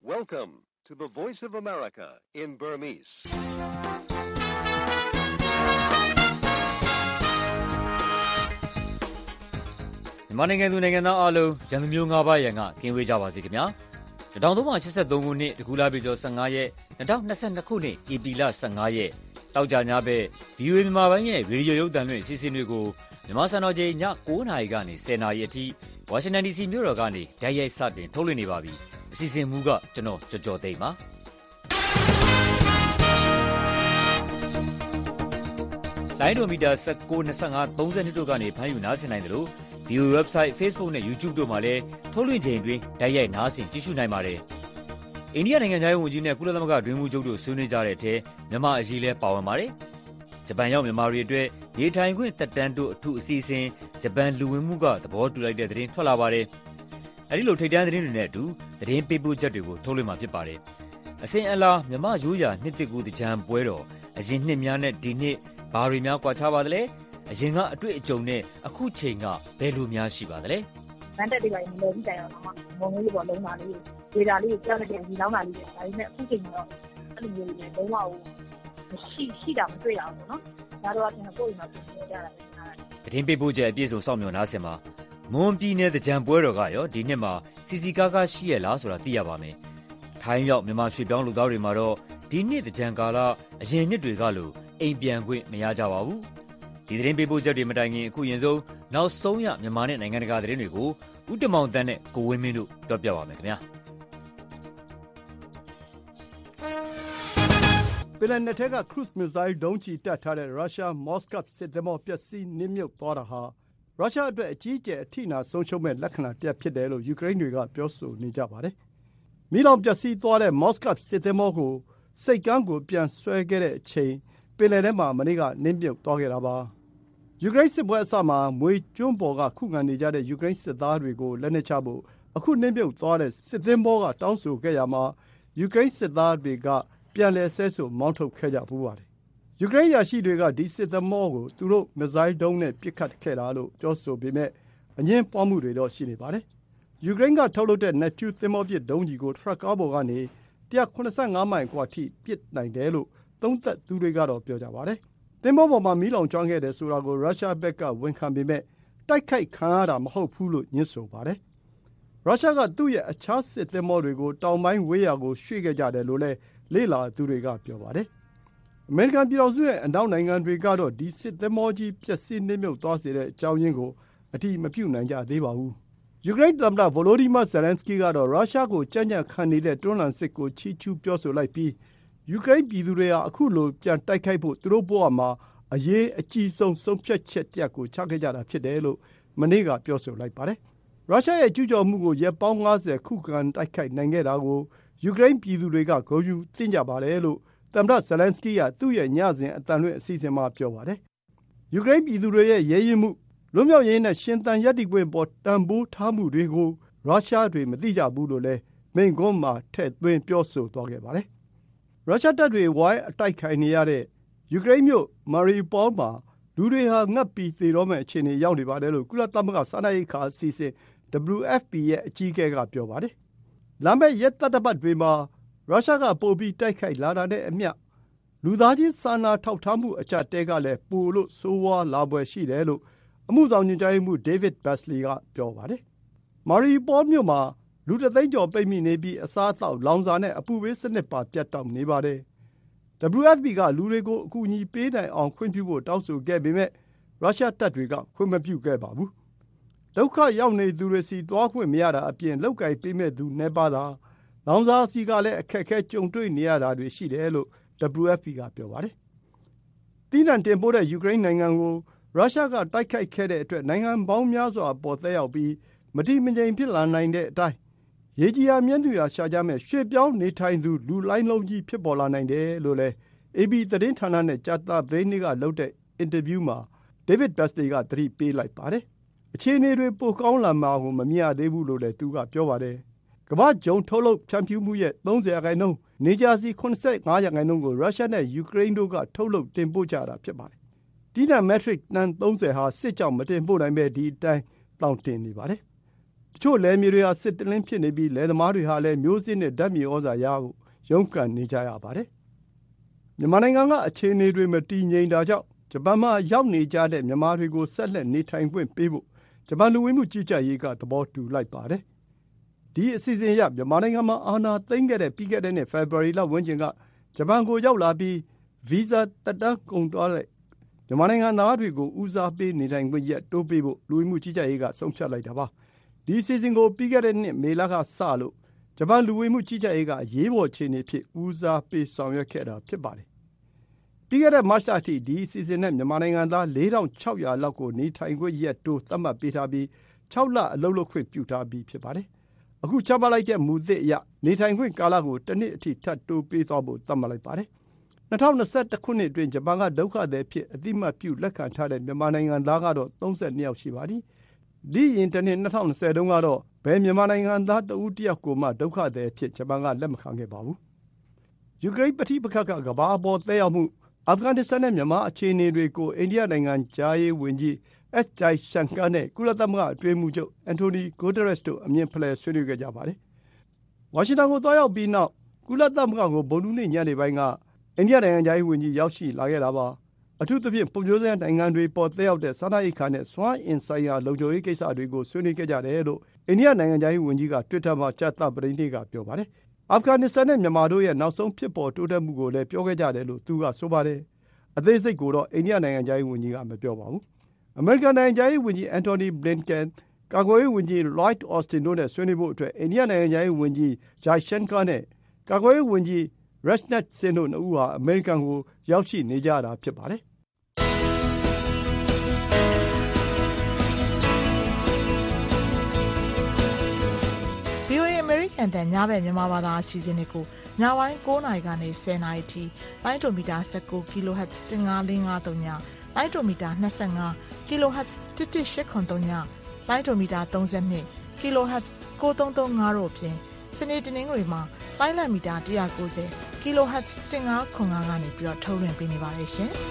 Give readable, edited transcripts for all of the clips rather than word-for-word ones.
Welcome to the Voice of America in Burmese. ။မြန်မာနိုင်ငံသူနိုင်ငံသားအားလုံးရန်သူမျိုး၅ပါးရန်ကကင်းဝေးကြပါစေခင်ဗျာ။1383ခုနှစ်တကူလာပြည်ကျော်15ရက်2022ခုနှစ်ဧပြီလ15ရက်တောက်ကြညဘက် VOA မြန်မာပိုင်းရဲ့ရေဒီယိုရုပ်သံလွှင့်အစီအစဉ်တွေကိုမြန်မာစံတော်ချိန်ည9:00နာရီကနေ10:00နာရီအထိဝါရှင်တန် DC မြို့တော်ကနေဓာတ်ရိုက်စတင်ထုတ်လွှင့်နေပါပြီ။အစီအစဉ်မူကကျွန်တော်ကြော်သိမ်းပါ။လိုင်းဒိုမီတာ19 25 32တို့ကနေဖမ်းယူနားဆင်နိုင်တယ်လို့VOA website, Facebook နဲ့ YouTube တို့မှာလည်းထုတ်လွှင့်ချိန်တွင်ဓာတ်ရိုက်နားဆင်ကြည့်ရှုနိုင်ပါတယ်။အိန္ဒိယနိုင်ငံသားဝန်ကြီးနဲ့ကုလသမဂ္ဂတွင်မှုချုပ်တို့ဆွေးနွေးကြတဲ့အထက်မြန်မာအရေးလည်းပါဝင်ပါတယ်။ဂျပန်ရောက်မြန်မာတွေအတွက်နေထိုင်ခွင့်တက်တန်းတို့အထူးအစီအစဉ်ဂျပန်လူဝင်မှုကသဘောတူလိုက်တဲ့သတင်းထွက်လာပါတယ်။အဲဒီလိုထိပ်တန်းသတင်းတွေနဲ့အတူသတင်းပေးပို့ချက်တွေကိုထုတ်လွှင့်မှာဖြစ်ပါတယ်။အစဉ်အလာမြန်မာရိုးရာနှစ်သစ်ကူးသင်္ကြန်ပွဲတော်အရင်နှစ်များနဲ့ဒီနှစ်ဘာတွေများကွာခြားပါသလဲ။အရင်ကအတွေ့အကြုံနဲ့အခုချိန်ကဘယ်လိုများရှိပါသလဲ။ဗန်တက်တွေပိုင်းမလို့ပြီးတိုင်အောင်တော့မုံလေးပေါ်လုံးလာလေးဒေတာလေးကြောက်တဲ့ဒီလောင်းလာလေးဒါပေမဲ့အခုချိန်တော့အဲ့လိုမျိုးနဲ့လုံးဝရှိတာမတွေ့ရအောင်နော်။ဒါတော့ကျွန်တော်ကိုယ်မှာပြင်နေကြတာပဲ။သတင်းပေးပို့ချက်အပြည့်စုံစောင့်မျှော်နားဆင်ပါ။မွန်ပြည်နယ်သင်္ကြန်ပွဲတော်ကရောဒီနှစ်မှာစီစီကားကားရှိရလားဆိုတာသိရပါမယ်။ထိုင်းရောက်မြန်မာရွှေပြောင်းလူသားတွေမှာတော့ဒီနှစ်သင်္ကြန်ကာလအရင်နှစ်တွေကလိုအိမ်ပြန်ခွင့်မရကြပါဘူး။ဒီသတင်းပေးပို့ချက်တွေမတိုင်ခင်အခုရင်ဆုံးနောက်ဆုံးရမြန်မာနဲ့နိုင်ငံတကာသတင်းတွေကိုဦးတမောင်တန်းနဲ့ကိုဝင်းမင်းတို့ပြောပြပါမယ်ခင်ဗျာ။ပင်လယ်နက်ထဲက cruise missile ဒုံးကျည်တပ်ထားတဲ့ရုရှား Moskav စစ်သင်္ဘောပျက်စီးနစ်မြုပ်သွားတာဟာရုရှားအတွက်အကြီးအကျယ်အထိနာဆုံးရှုံးမဲ့လက္ခဏာတစ်ရပ်ဖြစ်တယ်လို့ယူကရိန်းတွေကပြောဆိုနေကြပါတယ်။မီးလောင်ပျက်စီးသွားတဲ့ Moskav စစ်သင်္ဘောကိုဆိပ်ကမ်းကိုပြန်ဆွဲခဲ့တဲ့အချိန်ပင်လယ်ထဲမှာမနေ့ကနစ်မြုပ်သွားခဲ့တာပါ။ယူကရိန်းစစ်ပွဲအစမှာမွေကျွန်းပေါ်ကခုခံနေကြတဲ့ယူကရိန်းစစ်သားတွေကိုလက်နက်ချဖို့အခုနစ်မြုပ်သွားတဲ့စစ်သင်္ဘောကတောင်းဆိုခဲ့ရမှာယူကရိန်းစစ်သားတွေကပြန်လည်ဆဲဆိုမောင်းထုတ်ခဲ့ကြပူးပါတယ်။ယူကရိန်းအရာရှိတွေကဒီစစ်သင်္ဘောကိုသူတို့မစ်ဇိုင်းဒုံးနဲ့ပစ်ခတ်ခဲ့တာလို့ပြောဆိုပေမဲ့အငြင်းပွားမှုတွေတော့ရှိနေပါတယ်။ယူကရိန်းကထုတ်လုပ်တဲ့ Neptune သင်္ဘောပစ်ဒုံးကြီးကိုထရပ်ကားပေါ်ကနေ185မိုင်အကွာထိပစ်နိုင်တယ်လို့သုံးသပ်သူတွေကတော့ပြောကြပါတယ်။သင်္ဘောပေါ်မှာမီးလောင်ကျွမ်းခဲ့တယ်ဆိုတာကိုရုရှားဘက်ကဝန်ခံပေမဲ့တိုက်ခိုက်ခံရတာမဟုတ်ဘူးလို့ညွှန်းဆိုပါတယ်။ရုရှားကသူ့ရဲ့အခြားစစ်သင်္ဘောတွေကိုတောင်ပိုင်းဝေးရာကိုရွှေ့ခဲ့ကြတယ်လို့လည်းလေ့လာသူတွေကပြောပါတယ်။အမေရိကန်ပြည်ထောင်စုရဲ့အနောက်နိုင်ငံတွေကတော့ဒီစစ်သင်္ဘောကြီးပျက်စီးနစ်မြုပ်သွားစေတဲ့အကြောင်းရင်းကိုအတိမပြုနိုင်ကြသေးပါဘူး။ယူကရိန်းသမ္မတဗိုလိုဒီမာဇယ်လန်စကီကတော့ရုရှားကိုကြံ့ကြံ့ခံနေတဲ့တွန်းလှန်စစ်ကိုချီးကျူးပြောဆိုလိုက်ပြီးယူကရိန်းပြည်သူတွေဟာအခုလိုပြန်တိုက်ခိုက်ဖို့သူတို့ဘဝမှာအရေးအကြီးဆုံးဆုံးဖြတ်ချက်တစ်ရပ်ကိုချခဲ့ကြတာဖြစ်တယ်လို့မနေ့ကပြောဆိုလိုက်ပါတယ်။ရုရှားရဲ့ကျူးကျော်မှုကိုရက်ပေါင်း90ခုခံတိုက်ခိုက်နိုင်ခဲ့တာကိုယူကရိန်းပြည်သူတွေကဂုဏ်ယူသင့်ကြပါတယ်လို့သမ္မတဇယ်လန်စကီးကသူ့ရဲ့ညစဉ်အသံလွှင့်အစီအစဉ်မှာပြောပါတယ်။ယူကရိန်းပြည်သူတွေရဲ့ရဲရင့်မှုလွတ်မြောက်ရေးနဲ့ရှင်သန်ရပ်တည်ခွင့်ပေါ်တန်ဖိုးထားမှုတွေကိုရုရှားတွေမသိကြဘူးလို့လည်းမိန့်ခွန်းမှာထည့်သွင်းပြောဆိုသွားခဲ့ပါတယ်။ရုရှားတပ်တွေဝိုင်းအတိုက်ခိုက်နေရတဲ့ယူကရိန်းမြို့မာရီပေါလ်မှာလူတွေဟာငတ်ပြီးသေတော့မယ့်အခြေအနေရောက်နေပါတယ်လို့ကုလသမဂ္ဂစားနပ်ရိက္ခာအစီအစဉ် WFP ရဲ့အကြီးအကဲကပြောပါတယ်။လာမယ့်ရက်သတ္တပတ်တွေမှာရုရှားကပိုပြီးတိုက်ခိုက်လာတာနဲ့အမျှလူသားချင်းစာနာထောက်ထားမှုအကျပ်တဲကလည်းပိုလို့ဆိုးဝါးလာဖွယ်ရှိတယ်လို့အမှုဆောင်ညွှန်ကြားရေးမှူး David Beasley ကပြောပါတယ်။မာရီပေါလ်မြို့မှာလူ1သိန်းကျော်ပိတ်မိနေပြီးအစားအသောက်လောင်စာနဲ့အပူပေးစနစ်ပါပြတ်တောက်နေပါတယ်။ WFP ကလူတွေကိုအကူအညီပေးနိုင်အောင်ခွင့်ပြုဖို့တောင်းဆိုခဲ့ပေမဲ့ရုရှားတပ်တွေကခွင့်မပြုခဲ့ပါဘူး။ဒုက္ခရောက်နေသူတွေစီသွားခွင့်မရတာအပြင်လောက်ကိုက်ပေးမဲ့သူနည်းပါးတာလောင်စာစီကလည်းအခက်အခဲကြုံတွေ့နေရတာတွေရှိတယ်လို့ WFP ကပြောပါတယ်။သီးနှံတင်ပို့တဲ့ယူကရိန်းနိုင်ငံကိုရုရှားကတိုက်ခိုက်ခဲ့တဲ့အတွက်နိုင်ငံပေါင်းများစွာအပေါ်သက်ရောက်ပြီးမတည်မငြိမ်ဖြစ်လာနိုင်တဲ့အတိုင်းရေကြီးရာမြင့်သူရာရှာကြမဲ့ရွှေ့ပြောင်းနေထိုင်သူလူလိုင်းလုံးကြီးဖြစ်ပေါ်လာနိုင်တယ်လို့လည်း AB သတင်းဌာနနဲ့ကြာသပတေးနေ့ကလုပ်တဲ့အင်တာဗျူးမှာ David Beasley ကသတိပေးလိုက်ပါတယ်။အခြေအနေတွေပိုကောင်းလာမှာကိုမမြင်ရသေးဘူးလို့လည်းသူကပြောပါတယ်။ကမ္ဘာ့ဂျုံထုတ်လုပ်ဖြန့်ဖြူးမှုရဲ့ 30% နေကြာဆီ 75% ကိုရုရှားနဲ့ယူကရိန်းတို့ကထုတ်လုပ်တင်ပို့ကြတာဖြစ်ပါတယ်။တီးနှံမက်ထရစ်တန်30ဟာစစ်ကြောင့်မတင်ပို့နိုင်ပဲဒီအတိုင်းတောင့်တင်နေပါတယ်။ချို့လယ်မြေတွေဟာစစ်တလင်းဖြစ်နေပြီးလယ်သမားတွေဟာလည်းမျိုးစေ့နဲ့ဓာတ်မြေဩဇာရဖို့ရုန်းကန်နေကြရပါတယ်။မြန်မာနိုင်ငံကအခြေအနေတွေမတည်ငြိမ်တာကြောင့်ဂျပန်မှာရောက်နေကြတဲ့မြန်မာတွေကိုဆက်လက်နေထိုင်ခွင့်ပေးဖို့ဂျပန်လူဝင်မှုကြီးကြပ်ရေးကသဘောတူလိုက်ပါတယ်။ဒီအစီအစဉ်အရမြန်မာနိုင်ငံမှာအာဏာသိမ်းခဲ့တဲ့ပြီးခဲ့တဲ့နှစ်ဖေဖော်ဝါရီလဝန်းကျင်ကဂျပန်ကိုရောက်လာပြီးဗီဇာသက်တမ်းကုန်သွားတဲ့မြန်မာနိုင်ငံသားတွေကိုဦးစားပေးနေထိုင်ခွင့်ရက်တိုးပေးဖို့လူဝင်မှုကြီးကြပ်ရေးကဆုံးဖြတ်လိုက်တာပါ။ဒီအစီအစဉ်ကိုပြီးခဲ့တဲ့နှစ်မေလကစလို့ဂျပန်လူဝင်မှုကြီးကြပ်ရေးကအရေးပေါ်အခြေအနေဖြစ်ဦးစားပေးဆောင်ရွက်ခဲ့တာဖြစ်ပါတယ်။ပြီးခဲ့တဲ့မတ်လအထိဒီအစီအစဉ်နဲ့မြန်မာနိုင်ငံသား4600လောက်ကိုနေထိုင်ခွင့်ရက်တိုးသတ်မှတ်ပေးထားပြီး6လအလုပ်လုပ်ခွင့်ပြုထားပြီးဖြစ်ပါတယ်။အခုချမှတ်လိုက်တဲ့မူသစ်အရနေထိုင်ခွင့်ကာလကိုတစ်နှစ်အထိထပ်တိုးပေးသွားဖို့သတ်မှတ်လိုက်ပါတယ်။2021ခုနှစ်အတွင်းဂျပန်ကဒုက္ခသည်ဖြစ်အသိအမှတ်ပြုလက်ခံထားတဲ့မြန်မာနိုင်ငံသားကတော့32ယောက်ရှိပါသည်။ဒီရင်တစ်နှစ်2020တုန်းကတော့ဘယ်မြန်မာနိုင်ငံသားတဦးတယောက်ကိုမှဒုက္ခသည်ဖြစ်ဂျပန်ကလက်မခံခဲ့ပါဘူး။ယူကရိန်းပဋိပက္ခကကမ္ဘာအပေါ်သက်ရောက်မှုအာဖဂန်နစ္စတန်နဲ့မြန်မာအခြေအနေတွေကိုအိန္ဒိယနိုင်ငံဂျာရေးဝန်ကြီးS. Jaishankar နဲ့ကုလသမဂ္ဂအတွင်းရေးမှူးချုပ်အန်တိုနီဂိုတရက်စ်တို့အမြင်ဖလှယ်ဆွေးနွေးခဲ့ကြပါတယ်။ဝါရှင်တန်ကိုသွားရောက်ပြီးနောက်ကုလသမဂ္ဂကိုဗုဒ္ဓဟူးနေ့ညနေပိုင်းကအိန္ဒိယနိုင်ငံခြားရေးဝန်ကြီးရောက်ရှိလာခဲ့တာပါ။အထူးသဖြင့်ပုံမျိုးစံနိုင်ငံတွေပေါ်သက်ရောက်တဲ့စားနပ်ရိက္ခာနဲ့စွမ်းအင်ဆိုင်ရာလုံခြုံရေးကိစ္စတွေကိုဆွေးနွေးခဲ့ကြတယ်လို့အိန္ဒိယနိုင်ငံခြားရေးဝန်ကြီးက Twitter မှာကြာသပတေးနေ့ကပြောပါတယ်။အာဖဂန်နစ္စတန်နဲ့မြန်မာတို့ရဲ့နောက်ဆုံးဖြစ်ပေါ်တိုးတက်မှုကိုလည်းပြောခဲ့ကြတယ်လို့သူကဆိုပါတယ်။အသေးစိတ်ကိုတော့အိန္ဒိယနိုင်ငံခြားရေးဝန်ကြီးကမပြောပါဘူး။အမေရိကန်နိုင်ငံခြားရေးဝန်ကြီးအန်တိုနီဘလင်ကန်ကာကွယ်ရေးဝန်ကြီးလွိုက်အော်စတင်တို့နဲ့ဆွေးနွေးဖို့အတွက်အိန္ဒိယနိုင်ငံခြားရေးဝန်ကြီးဂျိုင်ရှန်ကာနဲ့ကာကွယ်ရေးဝန်ကြီးရက်နက်ဆင်တို့နှစ်ဦးဟာအမေရိကန်ကိုရောက်ရှိနေကြတာဖြစ်ပါတယ်။ VOA အမေရိကန်တန်ညဘက်မြန်မာဘာသာအစီအစဉ်တွေကိုညပိုင်း9:00နာရီကနေ10:00နာရီထိလိုင်းဒိုမီတာ19 kHz 15553ညလိုင်းဒိုမီတာ25 kHz 11883ညလိုင်းဒိုမီတာ32 kHz 9335တို့ဖြင့်စနေတနင်္ဂနွေမှာလိုင်းလံမီတာ190 kHz 1505ကနေပြီးတော့ထုတ်လွှင့်ပေးနေပါတယ်ရှင်။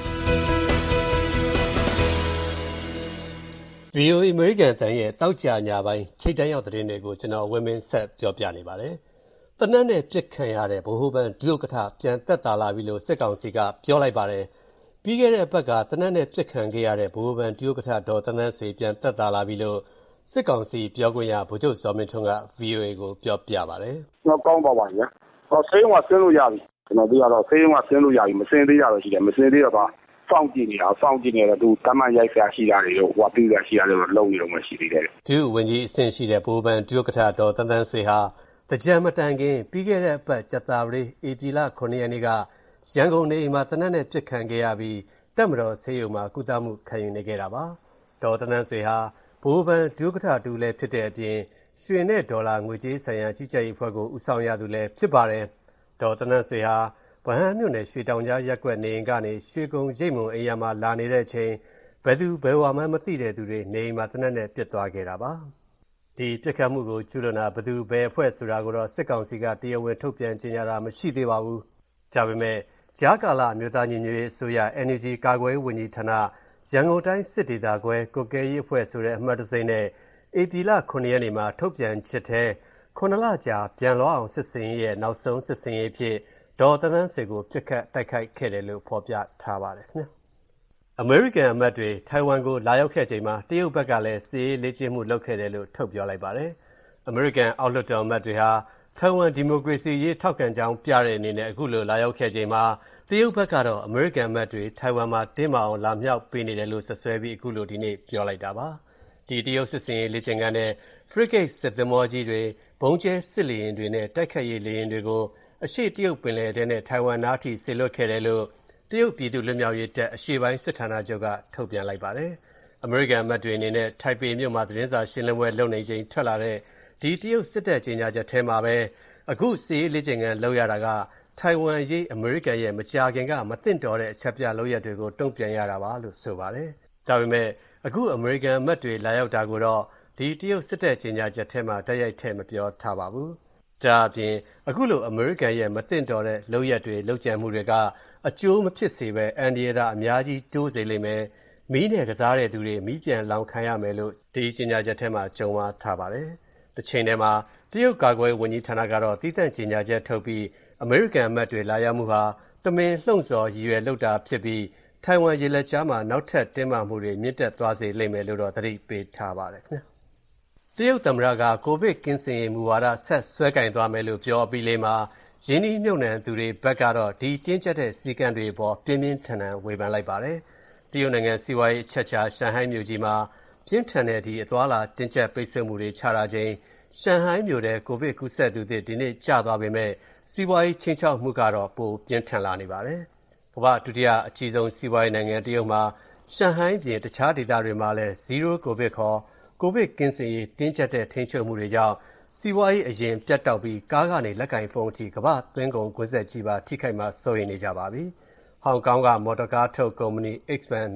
VOA အမေရိကန်တန်ရဲ့တောက်ကြညပိုင်းထိတ်တန့်ရောက်သတင်းတွေကိုကျွန်တော်ဝင်းမင်းဆက်ပြောပြနေပါတယ်။တနက်နဲ့ပြစ်ခံရတဲ့ဗဟိုဘဏ်ဒုဥက္ကဋ္ဌပြန်သက်သာလာပြီလို့စစ်ကောင်စီကပြောလိုက်ပါတယ်။ပြီးခဲ့တဲ့အပတ်ကတနက်နဲ့ပြစ်ခံခဲ့ရတဲ့ဗဟိုဘဏ်ဒုဥက္ကဋ္ဌဒေါ်သန်းသန်းဆွေပြန်သက်သာလာပြီလို့စစ်ကောင်စီပြောခွင့်ရဗိုလ်ချုပ်ဇော်မင်းထွန်းက VOA ကိုပြောပြပါတယ်။ကျွန်တော်ကောင်းပါပါဗျာ။ဆေးရုံကဆင်းလို့ရပြီ။ကျွန်တော်သိရတော့ဆေးရုံကဆင်းလို့ရပြီမဆင်းသေးရတော့ရှိတယ်မဆင်းသေးတော့စောင့်ကြည့်နေတာစောင့်ကြည့်နေတော့သူတမန်ရိုက်ဆရာရှိတာတွေရောဟိုပြီးရရှိရတယ်လို့လုံနေတော့မှရှိသေးတယ်ဒုဝန်ကြီးအဆင့်ရှိတဲ့ဗဟိုဘဏ်ဒုဥက္ကဋ္ဌဒေါ်သန်းသန်းဆွေဟာတကြံမတိုင်ခင်ပြီးခဲ့တဲ့အပတ်ကျတာပရိဧပြီလ9ရက်နေ့ကရန်ကုန်နေမှာတနက်နဲ့ပြစ်ခံခဲ့ရပြီးတပ်မတော်ဆေးရုံမှာကုသမှုခံယူနေခဲ့တာပါဒေါ်သန်းသန်းဆွေဟာဗဟိုဘဏ်ဒုဥက္ကဋ္ဌတူလည်းဖြစ်တဲ့အပြင်ရွှေနဲ့ဒေါ်လာငွေကြေးဆိုင်ရာကြီးကြပ်ရေးအဖွဲ့ကိုဦးဆောင်ရသူလည်းဖြစ်ပါတယ်ဒေါ်သန်းသန်းဆွေဟာဗဟန်းမြို့နယ်ရွှေတောင်ကြားရက်ကွက်နေအိမ်ကနေရွှေကုံရိပ်မုံအိမ်ယာမှာလာနေတဲ့အချိန်ဘယ်သူဘယ်ဝါမှမသိတဲ့သူတွေနေအိမ်မှာတနက်နဲ့ပြစ်သွားခဲ့တာပါဒီပြစ်ခတ်မှုကိုကျူးလွန်တာဘယ်သူဘယ်အဖွဲ့ဆိုတာကိုတော့စစ်ကောင်စီကတရားဝင်ထုတ်ပြန်ကြေညာတာမရှိသေးပါဘူးဒါပေမဲ့ကြားကာလအမျိုးသားညီညွတ်ရေးအစိုးရ NUG ကာကွယ်ရေးဝန်ကြီးဌာနရန်ကုန်တိုင်းစစ်ဒေသခွဲကိုကဲရေးအဖွဲ့ဆိုတဲ့အမှတ်တစိမ့်နဲ့ဧပြီလ9ရက်နေ့မှာထုတ်ပြန်ချက်ထဲ9လကြာပြန်လွှားအောင်စစ်စင်ရဲ့နောက်ဆုံးစစ်စင်ရေးဖြစ်ဒေါ်သန်းသန်းဆွေကိုပြစ်ခတ်တိုက်ခိုက်ခဲ့တယ်လို့ဖော်ပြထားပါတယ်ခင်ဗျာအမေရိကန်အမတ်တွေထိုင်ဝမ်ကိုလာရောက်ခဲ့ချိန်မှာတရုတ်ဘက်ကလည်းစစ်ရေးလေ့ကျင့်မှုလုပ်ခဲ့တယ်လို့ထုတ်ပြောလိုက်ပါတယ်အမေရိကန်အောက်လွှတ်တော်အမတ်တွေဟာထိုင်ဝမ်ဒီမိုကရေစီရေးထောက်ခံကြောင်းပြတဲ့အနေနဲ့အခုလိုလာရောက်ခဲ့ချိန်မှာတရုတ်ဘက်ကတော့အမေရိကန်အမတ်တွေထိုင်ဝမ်မှာတင်းမာအောင်လာမြောက်ပေးနေတယ်လို့ဆက်ဆွဲပြီးအခုလိုဒီနေ့ပြောလိုက်တာပါဒီတရုတ်စစ်စင်ရေးလေ့ကျင့်ခန်းနဲ့ frigate စစ်သင်္ဘောကြီးတွေဘုံကျဲစစ်လေယာဉ်တွေနဲ့တိုက်ခိုက်ရေးလေယာဉ်တွေကိုအရှေ့တရုတ်ပင်လယ်ထဲနဲ့ထိုင်ဝမ်နားထိဆေလွတ်ခဲ့တယ်လို့တရုတ်ပြည်သူ့လွတ်မြောက်ရေးတပ်အရှေ့ပိုင်းစစ်ဌာနချုပ်ကထုတ်ပြန်လိုက်ပါတယ်။အမေရိကန်အမတ်တွေအနေနဲ့ထိုင်ပေမြို့မှာသတင်းစာရှင်းလင်းပွဲလုပ်နေချိန်ထွက်လာတဲ့ဒီတရုတ်စစ်တပ်ကြေညာချက်ထဲမှာပဲအခုစစ်ရေးလေ့ကျင့်ခန်းလုပ်ရတာကထိုင်ဝမ်ရေးအမေရိကန်ရဲ့မကြာခင်ကမသင့်တော်တဲ့အချက်ပြလုပ်ရက်တွေကိုတုံ့ပြန်ရတာပါလို့ဆိုပါတယ်။ဒါပေမဲ့အခုအမေရိကန်အမတ်တွေလာရောက်တာကိုတော့ဒီတရုတ်စစ်တပ်ကြေညာချက်ထဲမှာတိုက်ရိုက်ထည့်မပြောထားပါဘူး။ဒါအပြင်အခုလိုအမေရိကန်ရဲ့မသင့်တော်တဲ့လုပ်ရက်တွေလုပ်ကြံမှုတွေကအကျိုးမဖြစ်စေပဲအန်ဒီရတာအများကြီးတိုးစေလိမ့်မယ်မီးနဲ့ကစားတဲ့သူတွေမီးပြန်လောင်ခံရမယ်လို့ဒီကြေညာချက်ထဲမှာကြုံဝါထားပါတယ်တစ်ချိန်တည်းမှာတရုတ်ကာကွယ်ဝန်ကြီးဌာနကတော့သီးသန့်ကြေညာချက်ထုတ်ပြီးအမေရိကန်အမတ်တွေလာရောက်မှုဟာတမင်လှုံ့ဆော်ရည်ရွယ်လုပ်တာဖြစ်ပြီးထိုင်ဝမ်ရေလက်ကြားမှာနောက်ထပ်တင်းမာမှုတွေမြင့်တက်သွားစေလိမ့်မယ်လို့တော့သတိပေးထားပါတယ်ခင်ဗျာတရုတ်သမ္မတကကိုဗစ်ကင်းစင်ရေးမူဝါဒဆက်ဆွဲကင်သွားမယ်လို့ပြောပြီးလေးမှာရင်းနှီးမြှုပ်နှံသူတွေဘက်ကတော့ဒီတင်းကျပ်တဲ့စည်းကမ်းတွေပေါ်ပြင်းပြင်းထန်ထန်ဝေဖန်လိုက်ပါတယ်တရုတ်နိုင်ငံစီးပွားရေးအချက်အခြာရှန်ဟိုင်းမြို့ကြီးမှာပြင်းထန်တဲ့ဒီအသွားလာတင်းကျပ်ပိတ်ဆို့မှုတွေချတာချင်းရှန်ဟိုင်းမြို့တဲ့ကိုဗစ်ကူးစက်သူတွေဒီနေ့ကျသွားပေမဲ့စီးပွားရေးချင်းချောက်မှုကတော့ပိုပြင်းထန်လာနေပါတယ်ကမ္ဘာဒုတိယအကြီးဆုံးစီးပွားရေးနိုင်ငံတရုတ်မှာရှန်ဟိုင်းပြင်တခြားဒေသတွေမှာလည်း0ကိုဗစ်ခေါ်ကိုဗစ်ကင်းစင်ရေးတင်းကျပ်တဲ့ထိန်းချုပ်မှုတွေကြောင့်စီးပွားရေးအရင်ပြတ်တောက်ပြီးကားကနေလက်ကင်ဖုန်းအထိကမ္ဘာသွင်းကုန်ကွင်းဆက်ကြီးပါထိခိုက်မှစိုးရိမ်နေကြပါပြီ။ဟောင်ကောင်ကမော်တော်ကားထုတ်ကုမ္ပဏီ Xpeng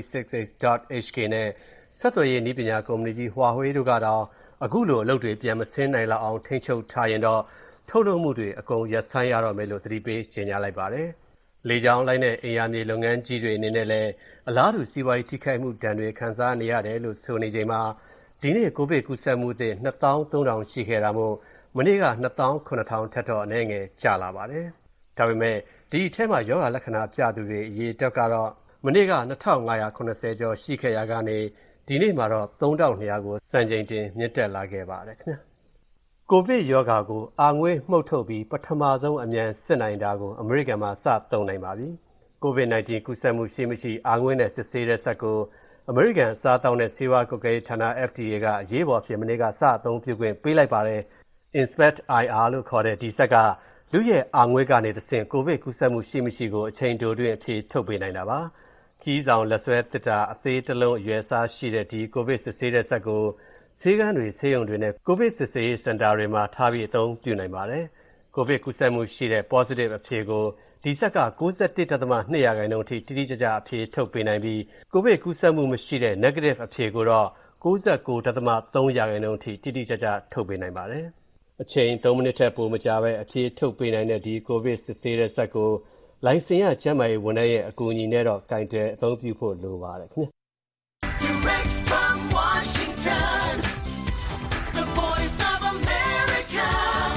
9868.HK နဲ့ဆက်သွယ်ရေးနည်းပညာကုမ္ပဏီကြီး Huawei တို့ကတော့အခုလိုအလုပ်တွေပြန်မဆင်းနိုင်လောက်အောင်ထိန်းချုပ်ထားရင်တော့ထုတ်လုပ်မှုတွေအကုန်ရပ်ဆိုင်းရတော့မယ်လို့သတိပေးကြေညာလိုက်ပါတယ်။လေကြောင်းလိုင်းနဲ့အင်အားမြေလုပ်ငန်းကြီးတွေအနေနဲ့လည်းအလားတူစီးပွားရေးထိခိုက်မှုဒဏ်တွေခံစားနေရတယ်လို့ဆိုနေချိန်မှာဒီနေ့ကိုဗစ်ကူးစက်မှုသစ် 23,000 ရှိခဲ့တာမို့မနေ့က 27,000 ထက်တော့အနည်းငယ်ကျလာပါတယ်။ဒါပေမဲ့ဒီအထက်မှာရောဂါလက္ခဏာပြသူတွေအရေးတက်ကတော့မနေ့က 2,580 ကျော်ရှိခဲ့ရာကနေဒီနေ့မှာတော့ 3,200 ကိုစံချိန်တင်မြင့်တက်လာခဲ့ပါတယ်ခင်ဗျာ။ကိုဗစ်ရောဂါကိုအာငွေးမှုတ်ထုတ်ပြီးပထမဆုံးအမြန်စစ်နိုင်တာကိုအမေရိကန်မှာစသုံးနိုင်ပါပြီ။ COVID-19 ကူးစက်မှုရှိမရှိအာငွေးနဲ့စစ်ဆေးတဲ့စက်ကိုအမေရိကန်အစားအသောက်နဲ့ဆေးဝါးကွပ်ကဲရေးဌာန FDA ကအရေးပေါ်ဖြစ်မနေ့ကစအသုံးပြုခွင့်ပေးလိုက်ပါတယ်။ Inspect IR လို့ခေါ်တဲ့ဒီစက်ကလူရဲ့အာငွေးကနေတဆင့်ကိုဗစ်ကူးစက်မှုရှိမရှိကိုအချိန်တိုတွင်းအဖြေထုတ်ပေးနိုင်တာပါ။ခီးဆောင်လက်ဆွဲတစ်တာအသေးတစ်လုံးအရွယ်အစားရှိတဲ့ဒီကိုဗစ်စစ်ဆေးတဲ့စက်ကိုဆေးကန်းတွေဆေးရုံတွေနဲ့ကိုဗစ်စစ်ဆေးရေးစင်တာတွေမှာထားပြီးအသုံးပြုနိုင်ပါတယ်။ကိုဗစ်ကူးစက်မှုရှိတဲ့ positive အဖြေကိုဒီဆက်က 91.2% အထိတိတိကျကျအဖြေထုတ်ပေးနိုင်ပြီးကိုဗစ်ကူးစက်မှုမရှိတဲ့ negative အဖြေကိုတော့ 99.3% အထိတိတိကျကျထုတ်ပေးနိုင်ပါတယ်။အချိန်3မိနစ်ထက်ပိုမကြာပဲအဖြေထုတ်ပေးနိုင်တဲ့ဒီကိုဗစ်စစ်ဆေးတဲ့စက်ကိုလိုင်စင်ရကျန်းမာရေးဝန်ထမ်းရဲ့အကူအညီနဲ့တော့ကင်တွယ်အသုံးပြုဖို့လိုပါတယ်ခင်ဗျာ။ Direct from Washington, the voice of America,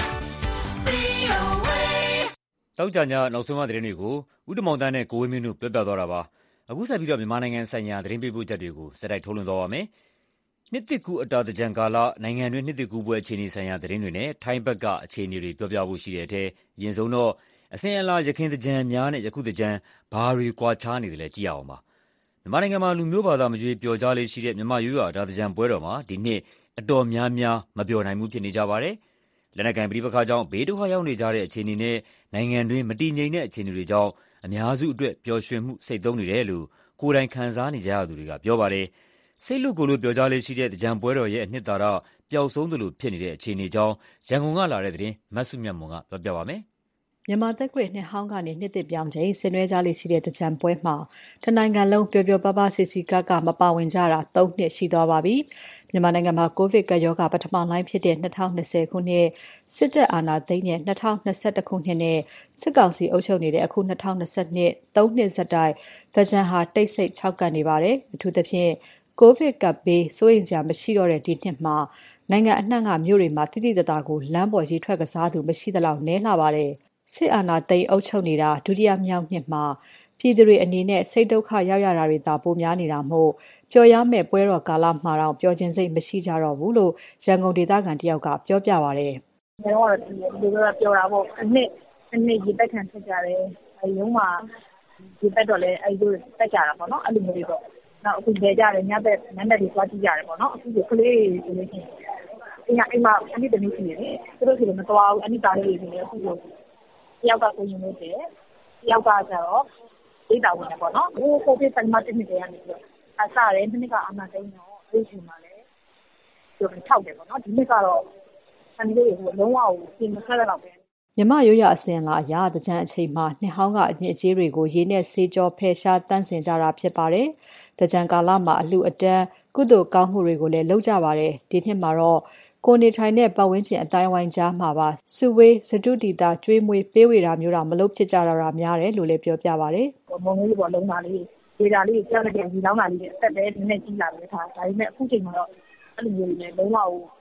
VOA. တောက်ကြညနောက်ဆုံးမှသတင်းတွေကိုဥတမောင်တန်းနဲ့ကိုဝင်းမင်းတို့ပြောပြသွားတာပါအခုဆက်ပြီးတော့မြန်မာနိုင်ငံဆိုင်ရာသတင်းပေးပို့ချက်တွေကိုစတိုက်ထုတ်လွှင့်သွားပါမယ်နှစ်သစ်ကူးအတာသင်္ကြန်ကာလနိုင်ငံတွင်းနှစ်သစ်ကူးပွဲအခြေအနေဆိုင်ရာသတင်းတွေနဲ့ထိုင်းဘက်ကအခြေအနေတွေပြောပြဖို့ရှိတဲ့အထက်အရင်ဆုံးတော့အစဉ်အလာရခိုင်သင်္ကြန်များနဲ့ယခုသင်္ကြန်ဘာတွေကွာခြားနေတယ်လဲကြည့်ရအောင်ပါမြန်မာနိုင်ငံမှာလူမျိုးဘာသာမရွေးပျော်ကြားလေးရှိတဲ့မြန်မာရိုးရာအတာသင်္ကြန်ပွဲတော်မှာဒီနှစ်အတော်များများမပျော်နိုင်မှုဖြစ်နေကြပါတယ်လက်နက်ကိုင်ပဋိပက္ခကြောင့်ဘေးဒုက္ခရောက်နေကြတဲ့အခြေအနေနဲ့နိုင်ငံတွင်းမတည်ငြိမ်တဲ့အခြေအနေတွေကြောင့်အများစုအတွက်ပျော်ရွှင်မှုစိတ်သုံးနေတယ်လို့ကိုယ်တိုင်ခံစားနေကြရသူတွေကပြောပါတယ်စိတ်လွတ်ကိုယ်လို့ပျော်ကြားလေးရှိတဲ့သင်္ကြန်ပွဲတော်ရဲ့အနှစ်သာရပျောက်ဆုံးသလိုဖြစ်နေတဲ့အခြေအနေကြောင်းရန်ကုန်ကလာတဲ့သတင်းမဆုမြတ်မွန်ကပြောပြပါမယ်မြန်မာသက်ကွေနှစ်ဟောင်းကနေနှစ်သစ်ပြောင်းချိန်ဆင်နွှဲကြလိမ့်ရှိတဲ့တကြံပွဲမှာတနိုင်ငံလုံးပျော်ပျော်ပါးပါးစီစီကကမပါဝင်ကြတာ3နှစ်ရှိသွားပါပြီ။မြန်မာနိုင်ငံမှာကိုဗစ်ကပ်ရောဂါပထမလှိုင်းဖြစ်တဲ့2020ခုနှစ်စစ်တပ်အာဏာသိမ်းတဲ့2021ခုနှစ်နဲ့စစ်ကောင်စီအုပ်ချုပ်နေတဲ့အခု2022 3နှစ်ဆက်တိုက်တကြံဟာတိတ်ဆိတ်6ကပ်နေပါတယ်။အထူးသဖြင့်ကိုဗစ်ကပ်ဘေးစိုးရိမ်စရာမရှိတော့တဲ့ဒီနှစ်မှာနိုင်ငံအနှံ့ကမြို့တွေမှာတိတိတသားကိုလမ်းပေါ်ရေထွက်ကစားသူမရှိသလောက်နည်းလာပါတယ်။စစ်အာဏာသိမ်းအုပ်ချုပ်နေတာဒုတိယမြောက်နှစ်မှာပြည်သူတွေအနေနဲ့စိတ်ဒုက္ခရောက်ရတာတွေသာပိုများနေတာမို့ပျော်ရမယ့်ပွဲတော်ကာလမှာတော့ပျော်ခြင်းစိတ်မရှိကြတော့ဘူးလို့ရန်ကုန်ဒေသခံတယောက်ကပြောပြပါရတယ်။ကျွန်တော်ကတော့ဒီလိုပြောတာပေါ့အနှစ်ရေပက်ခံထွက်ကြတယ်။အဲဒီလုံးမှာရေပက်တော့လဲအဲဒီလိုတက်ကြတာပေါ့နော်။အဲ့လိုမျိုးတွေတော့နောက်အခုလဲကြတယ်ညဘက်နန်းတက်တွေသွားကြည့်ကြတယ်ပေါ့နော်။အခုကလေးတွေဆိုလို့ရှိရင်အိမ်မှာအနည်းတနည်းရှိနေတယ်။သူတို့ဆိုတော့မတော်ဘူးအနည်းသားလေးတွေဆိုလည်းအခုတယောက်ကကိုရင်လို့တယ်တယောက်ကကျတော့ဒေတာဝင်တယ်ပေါ့နော်ဟိုကိုဗစ်ပထမတစ်နှစ်တည်းကနေပြီးတော့အစားတယ်ဒီနှစ်ကအာမသိန်းတော့အဲ့ဒီမှာလည်းသူထောက်တယ်ပေါ့နော်ဒီနှစ်ကတော့အန်လေးကိုလုံးဝပြင်မဆက်ရတော့ပဲမြမရိုးရအစဉ်လာအရာတကြံအချိန်မှာနှစ်ဟောင်းကအညစ်အကြေးတွေကိုရေနဲ့ဆေးကြောဖယ်ရှားတန့်စင်ကြတာဖြစ်ပါတယ်တကြံကာလမှာအလှအတန်းကုသိုလ်ကောင်းမှုတွေကိုလည်းလုပ်ကြပါတယ်ဒီနှစ်မှာတော့ကိုနေထိုင်တဲ့ပတ်ဝန်းကျင်အတိုင်းဝိုင်းကြားမှာပါစုဝေးစတုတီတာကျွေးမွေးပေးဝေတာမျိုးတော့မလုပ်ဖြစ်ကြတာများတယ်လို့လည်းပြောပြပါဗျ။မုံလေးပေါ်လုံးသားလေးဒေတာလေးကြောက်တဲ့ဒီလောင်းသားလေးအသက်ပဲနည်းနည်းကြီးလာတယ်ထားဒါပေမဲ့အခုချိန်မှာတော့အဲ့လိုမျိုးတွေလုံးဝ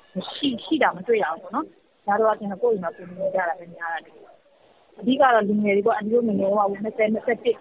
ရှိတာမတွေ့ရဘူးပေါ့နော်။ဒါတော့ကျွန်တော်ကိုယ့်အိမ်မှာပုံနေကြတာပဲများတာလေ။အဓိကတော့လူငယ်တွေပေါ့အန်ဒီတို့ငယ်ငယ်တော့20 21 24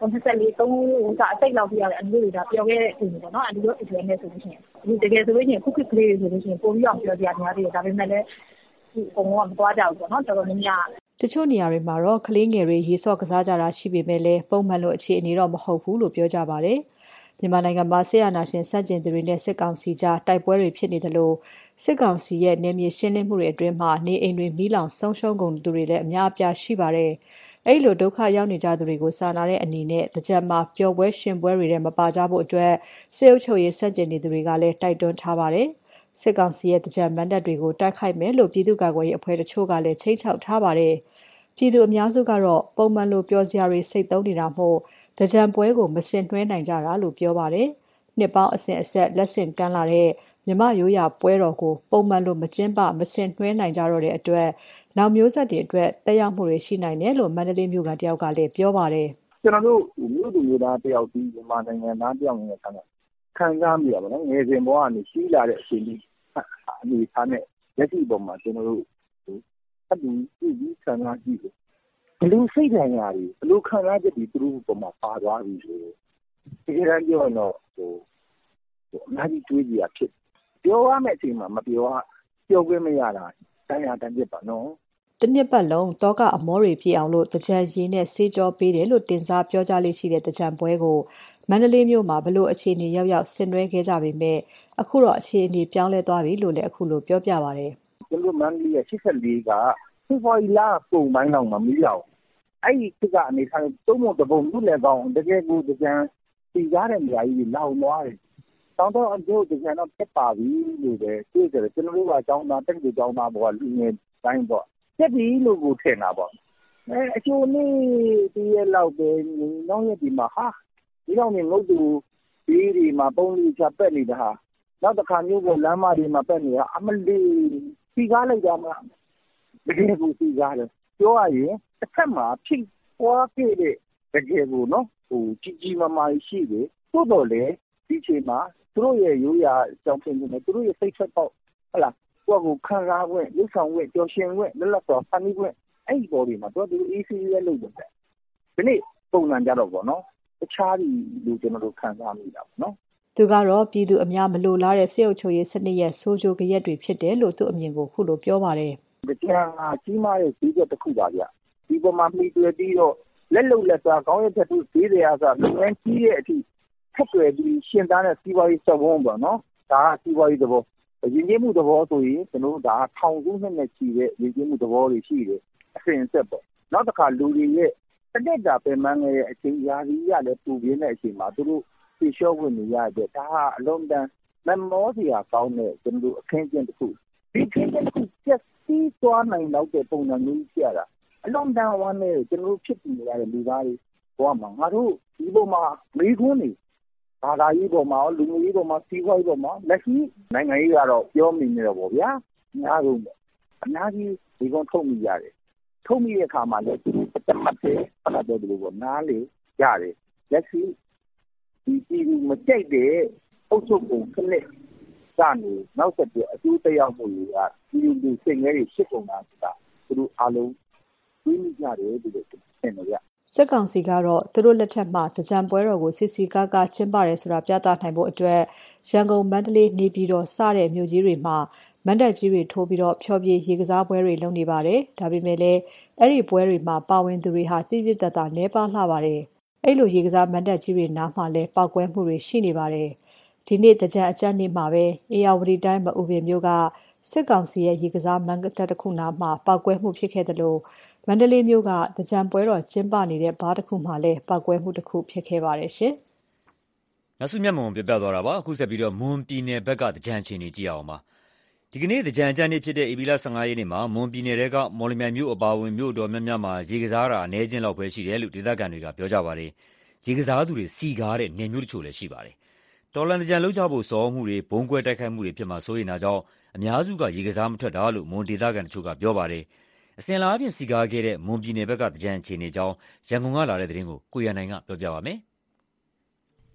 3အစိတ်လောက်ပြရတယ်အန်ဒီတို့ဒါပြောခဲ့တဲ့အချိန်ပေါ့နော်အန်ဒီတို့အကျွေးနဲ့ဆိုလို့ရှိရင်ဒီတကယ်ဆိုလို့ရှိရင်ခုခေတ်ကလေးတွေဆိုလို့ရှိရင်ပိုပြီးအောင်ပြောကြရများသေးတယ်ဒါပေမဲ့လည်းဒီပုံကမသွားကြဘူးပေါ့နော်တော်တော်များများတချို့နေရာတွေမှာတော့ကလေးငယ်တွေရေဆော့ကစားကြတာရှိပေမဲ့လည်းပုံမှန်လိုအခြေအနေတော့မဟုတ်ဘူးလို့ပြောကြပါတယ်။မြန်မာနိုင်ငံမှာဆရာနာရှင်စန့်ကျင်သူတွေနဲ့စစ်ကောင်စီကြားတိုက်ပွဲတွေဖြစ်နေတယ်လို့စစ်ကောင်စီရဲ့နယ်မြေရှင်းလင်းမှုတွေအတွင်းမှာနေအိမ်တွေမီးလောင်ဆုံးရှုံးကုန်သူတွေလည်းအများအပြားရှိပါတယ်။အဲ့လိုဒုက္ခရောက်နေကြသူတွေကိုစာနာတဲ့အနေနဲ့တကြံမှာပျော်ပွဲရှင်ပွဲတွေနဲ့မပါကြဖို့အတွက်စစ်အုပ်ချုပ်ရေးစန့်ကျင်နေသူတွေကလည်းတိုက်တွန်းထားပါတယ်။စစ်ကောင်စီရဲ့တကြံမန္တတွေကိုတိုက်ခိုက်မယ်လို့ပြည်သူ့ကာကွယ်ရေးအဖွဲ့တချို့ကလည်းချိတ်ချောက်ထားပါတယ်။ပြည်သူအများစုကတော့ပုံမှန်လိုပျော်စရာတွေစိတ်သုံးနေတာမို့တကြံပွဲကိုမဆင်နွှဲနိုင်ကြတာလို့ပြောပါတယ်။နှစ်ပေါင်းအစဉ်အဆက်လက်ဆင့်ကမ်းလာတဲ့မြမရိုးရာပွဲတော်ကိုပုံမှန်လိုမကျင်းပမဆင်နွှဲနိုင်ကြတော့တဲ့အတွက်နောက်မျိုးဆက်တွေအတွက်တက်ရောက်မှုတွေရှိနိုင်တယ်လို့မန္တလေးမြို့ကတယောက်ကလည်းပြောပါတယ်။ကျွန်တော်တို့မြို့သူမြို့သားတယောက်ဒီမြန်မာနိုင်ငံသားတယောက်နဲ့ခံစားမိရပါတော့ငယ်စဉ်ဘဝကနေရှိလာတဲ့အချိန်ကြီးအနေထားနဲ့လက်ရှိပုံမှာကျွန်တော်တို့အတူတူခံစားကြည့်လို့ဘလူစိတ်ဓာတ်ရာတွေဘလူခံစားချက်တွေသူတို့ပုံမှာပါသွားပြီဆိုဒီကရန်ပြောတော့အများကြီးတွေးကြရဖြစ်ပြောရမယ့်အချိန်မှာမပြောခွင့်မရတာတရားတန်ပြပါနော်တနစ်ပတ်လုံးတောကအမောတွေပြေအောင်လို့တကြံရင်းနဲ့စေးကြောပေးတယ်လို့တင်စားပြောကြားလေးရှိတဲ့တကြံပွဲကိုမန္တလေးမြို့မှာဘလို့အခြေအနေရောက်ဆင်နွှဲခဲ့ကြပေမဲ့အခုတော့အခြေအနေပြောင်းလဲသွားပြီလို့လည်းအခုလိုပြောပြပါတယ်ကျွန်တော်မန္တလေးရဲ့84ကဖေဖော်ဝါရီလပုံပိုင်းလောက်မှာမီးလောက်အဲ့ဒီကအနေထားသုံးဖို့တပုံလူလည်းကောင်းတကယ်ကိုတကြံစီကားတဲ့နေရာကြီးလောင်သွားတယ်တောင်းတော့အကျိုးတကြံတော့တက်ပါပြီလို့ပဲတွေ့ကြတယ်ကျွန်တော်တို့ကအကြောင်းသားတက်ကြကြောင်းသားဘောကလူငယ်တိုင်းပေါ့တက်ပြီလို့ကိုထင်တာပေါ့အကျိုးနေ့ဒီရဲ့လောက်ပဲနောက်ရက်ဒီမှာဟာဒီတော့နေငုတ်တူဒီမှာပုံလေးချပက်နေတာဟာနောက်တစ်ခါမျိုးကိုလမ်းမတွေမှာပက်နေတာအမလီစီကားလိုက်တာမှတကယ်ကိုစီကားတယ်ပြောရရင်တစ်ခါမှဖြစ်ပွားခဲ့တဲ့တကယ်ကိုနော်ကြီးမားမားရှိတယ်သို့တော်လေဒီချိန်မှာသူတို့ရဲ့ရိုးရာကြောင့်ဖြစ်နေတယ်သူတို့ရဲ့စိတ်ဆက်ပေါက်ဟုတ်လားကိုယ့်ကိုခံစားခွင့်ရုပ်ဆောင်ခွင့်ပျော်ရွှင်ခွင့်လက်လက်တော်ဖန်တီးခွင့်အဲ့ဒီပေါ်တွေမှာသူတို့အေးဆေးရဲလို့တယ်ဒီနေ့ပုံစံကြတော့ပေါ့နော်တခြားလူကျွန်တော်တို့ခံစားမိတာပေါ့နော်သူကတော့ပြည်သူအများမလိုလားတဲ့စေအုပ်ချုပ်ရေးစနစ်ရဲ့ဆိုးကျိုးကြရက်တွေဖြစ်တယ်လို့သူအမြင်ကိုခုလိုပြောပါတယ်။တရားကြီးမားတဲ့ဈေးကွက်တစ်ခုပါဗျ။ဒီပေါ်မှာပြီးတွေ့ပြီးတော့လက်လုံလက်စားကောင်းရတဲ့သူဈေးတွေအားဆိုလုပ်ငန်းကြီးတဲ့အထိထပ်တွေ့ပြီးရှင်းသားတဲ့စီးပွားရေးစက်ဝန်းပေါ့နော်။ဒါကစီးပွားရေးသဘော။ရင်းနှီးမှုသဘောဆိုရင်ကျွန်တော်တို့ဒါထောင်စုနဲ့ချီတဲ့ရင်းနှီးမှုသဘောတွေရှိတယ်။အစဉ်အဆက်ပေါ့။နောက်တစ်ခါလူတွေရဲ့တစ်နှစ်တာပြန်မှန်းရဲ့အချိန်ရာကြီးရလည်းပူပြင်းတဲ့အချိန်မှာသူတို့ဖြေလျှော့ဝင်နေရတဲ့ဒါဟာအလုံးတန်းမမောစရာကောင်းတဲ့ကျွန်တော်တို့အခင်းကျင်းတစ်ခုဒီအခင်းကျင်းတစ်ခုချက်စီးသွားနိုင်တော့တဲ့ပုံစံမျိုးပြတာအလုံးတန်းဝမ်းနဲ့ကျွန်တော်တို့ဖြစ်နေရတဲ့လူသားတွေဘဝမှာငါတို့ဒီပုံမှာမေးခွန်းနေဘာသာရေးပေါ်မှာလူမျိုးရေးပေါ်မှာစီးပွားရေးပေါ်မှာလက်ရှိနိုင်ငံရေးကတော့ပြောမိနေတော့ဗောဗျာအများဆုံးပေါ့အများကြီးဒီကုန်းထုတ်မိရတယ်ထုတ်မိတဲ့အခါမှာလည်းသူတို့တမတ်တဲ့အဲ့ဒါတို့ပေါ့နားလေရတယ်လက်ရှိဒီမကြိုက်တဲ့အုပ်ချုပ်ပုံစနစ်ကနေနောက်ဆက်တွဲအကျိုးတရားမှုတွေကဒီလူစိတ်ငယ်တွေရှစ်ပုံတာဆိုတာသူတို့အားလုံးသိမိကြတယ်ဒီလိုထင်တယ်ဗျစစ်ကောင်စီကတော့သူတို့လက်ထက်မှာတကြံပွဲတော်ကိုစစ်စီကားကားကျင်းပရဲဆိုတာပြသနိုင်ဖို့အတွက်ရန်ကုန်မန္တလေးနေပြည်တော်စတဲ့မြို့ကြီးတွေမှာမန္တကြီးတွေထိုးပြီးတော့ဖျော်ဖြေရေကစားပွဲတွေလုပ်နေပါတယ်ဒါပေမဲ့လည်းအဲ့ဒီပွဲတွေမှာပါဝင်သူတွေဟာတိတိတတ်တာနဲပါလှပါတယ်အဲ့လိုရေကစားမန္တကြီးတွေနားမှာလည်းပောက်ကွဲမှုတွေရှိနေပါတယ်ဒီနေ့တကြံအကျဉ်းနေ့မှာပဲအေယာဝတီတိုင်းမအူပင်မြို့ကစစ်ကောင်စီရဲ့ရေကစားမန်တပ်တစ်ခုနားမှာပောက်ကွဲမှုဖြစ်ခဲ့တယ်လို့မန္တလေးမြို့ကတကြံပွဲတော်ကျင်းပနေတဲ့ဘားတစ်ခုမှာလည်းပောက်ကွဲမှုတစ်ခုဖြစ်ခဲ့ပါတယ်ရှင်။နောက်ဆုံးမျက်မှောင်ပြပြသွားတာပါအခုဆက်ပြီးတော့မွန်ပြည်နယ်ဘက်ကတကြံချင်းကြီးကြည့်အောင်ပါဒီကနေ့တကြံအကျဉ်းနေ့ဖြစ်တဲ့ဧပြီလ15ရက်နေ့မှာမွန်ပြည်နယ်ကမော်လမြိုင်မြို့အပါအဝင်မြို့တော်များများမှာရေကစားတာအနည်းချင်းလောက်ပဲရှိတယ်လို့ဒေသခံတွေကပြောကြပါတယ်ရေကစားသူတွေစီကားတဲ့နေမျိုးတချို့လည်းရှိပါတယ်တော်လန်တကြံလောက်ချဖို့စောမှုတွေဘုံကွဲတိုက်ခိုက်မှုတွေဖြစ်မှာစိုးရိမ်တာကြောင့်အများစုကရေကစားမထွက်တာလို့မွန်ဒေသခံတချို့ကပြောပါတယ်အစဉ်လာအပြင်စီကားခဲ့တဲ့မွန်ပြည်နယ်ဘက်ကတကြံအခြေအနေကြောင်းရန်ကုန်ကလာတဲ့သတင်းကိုကိုရန်နိုင်ကပြောပြပါမယ်မ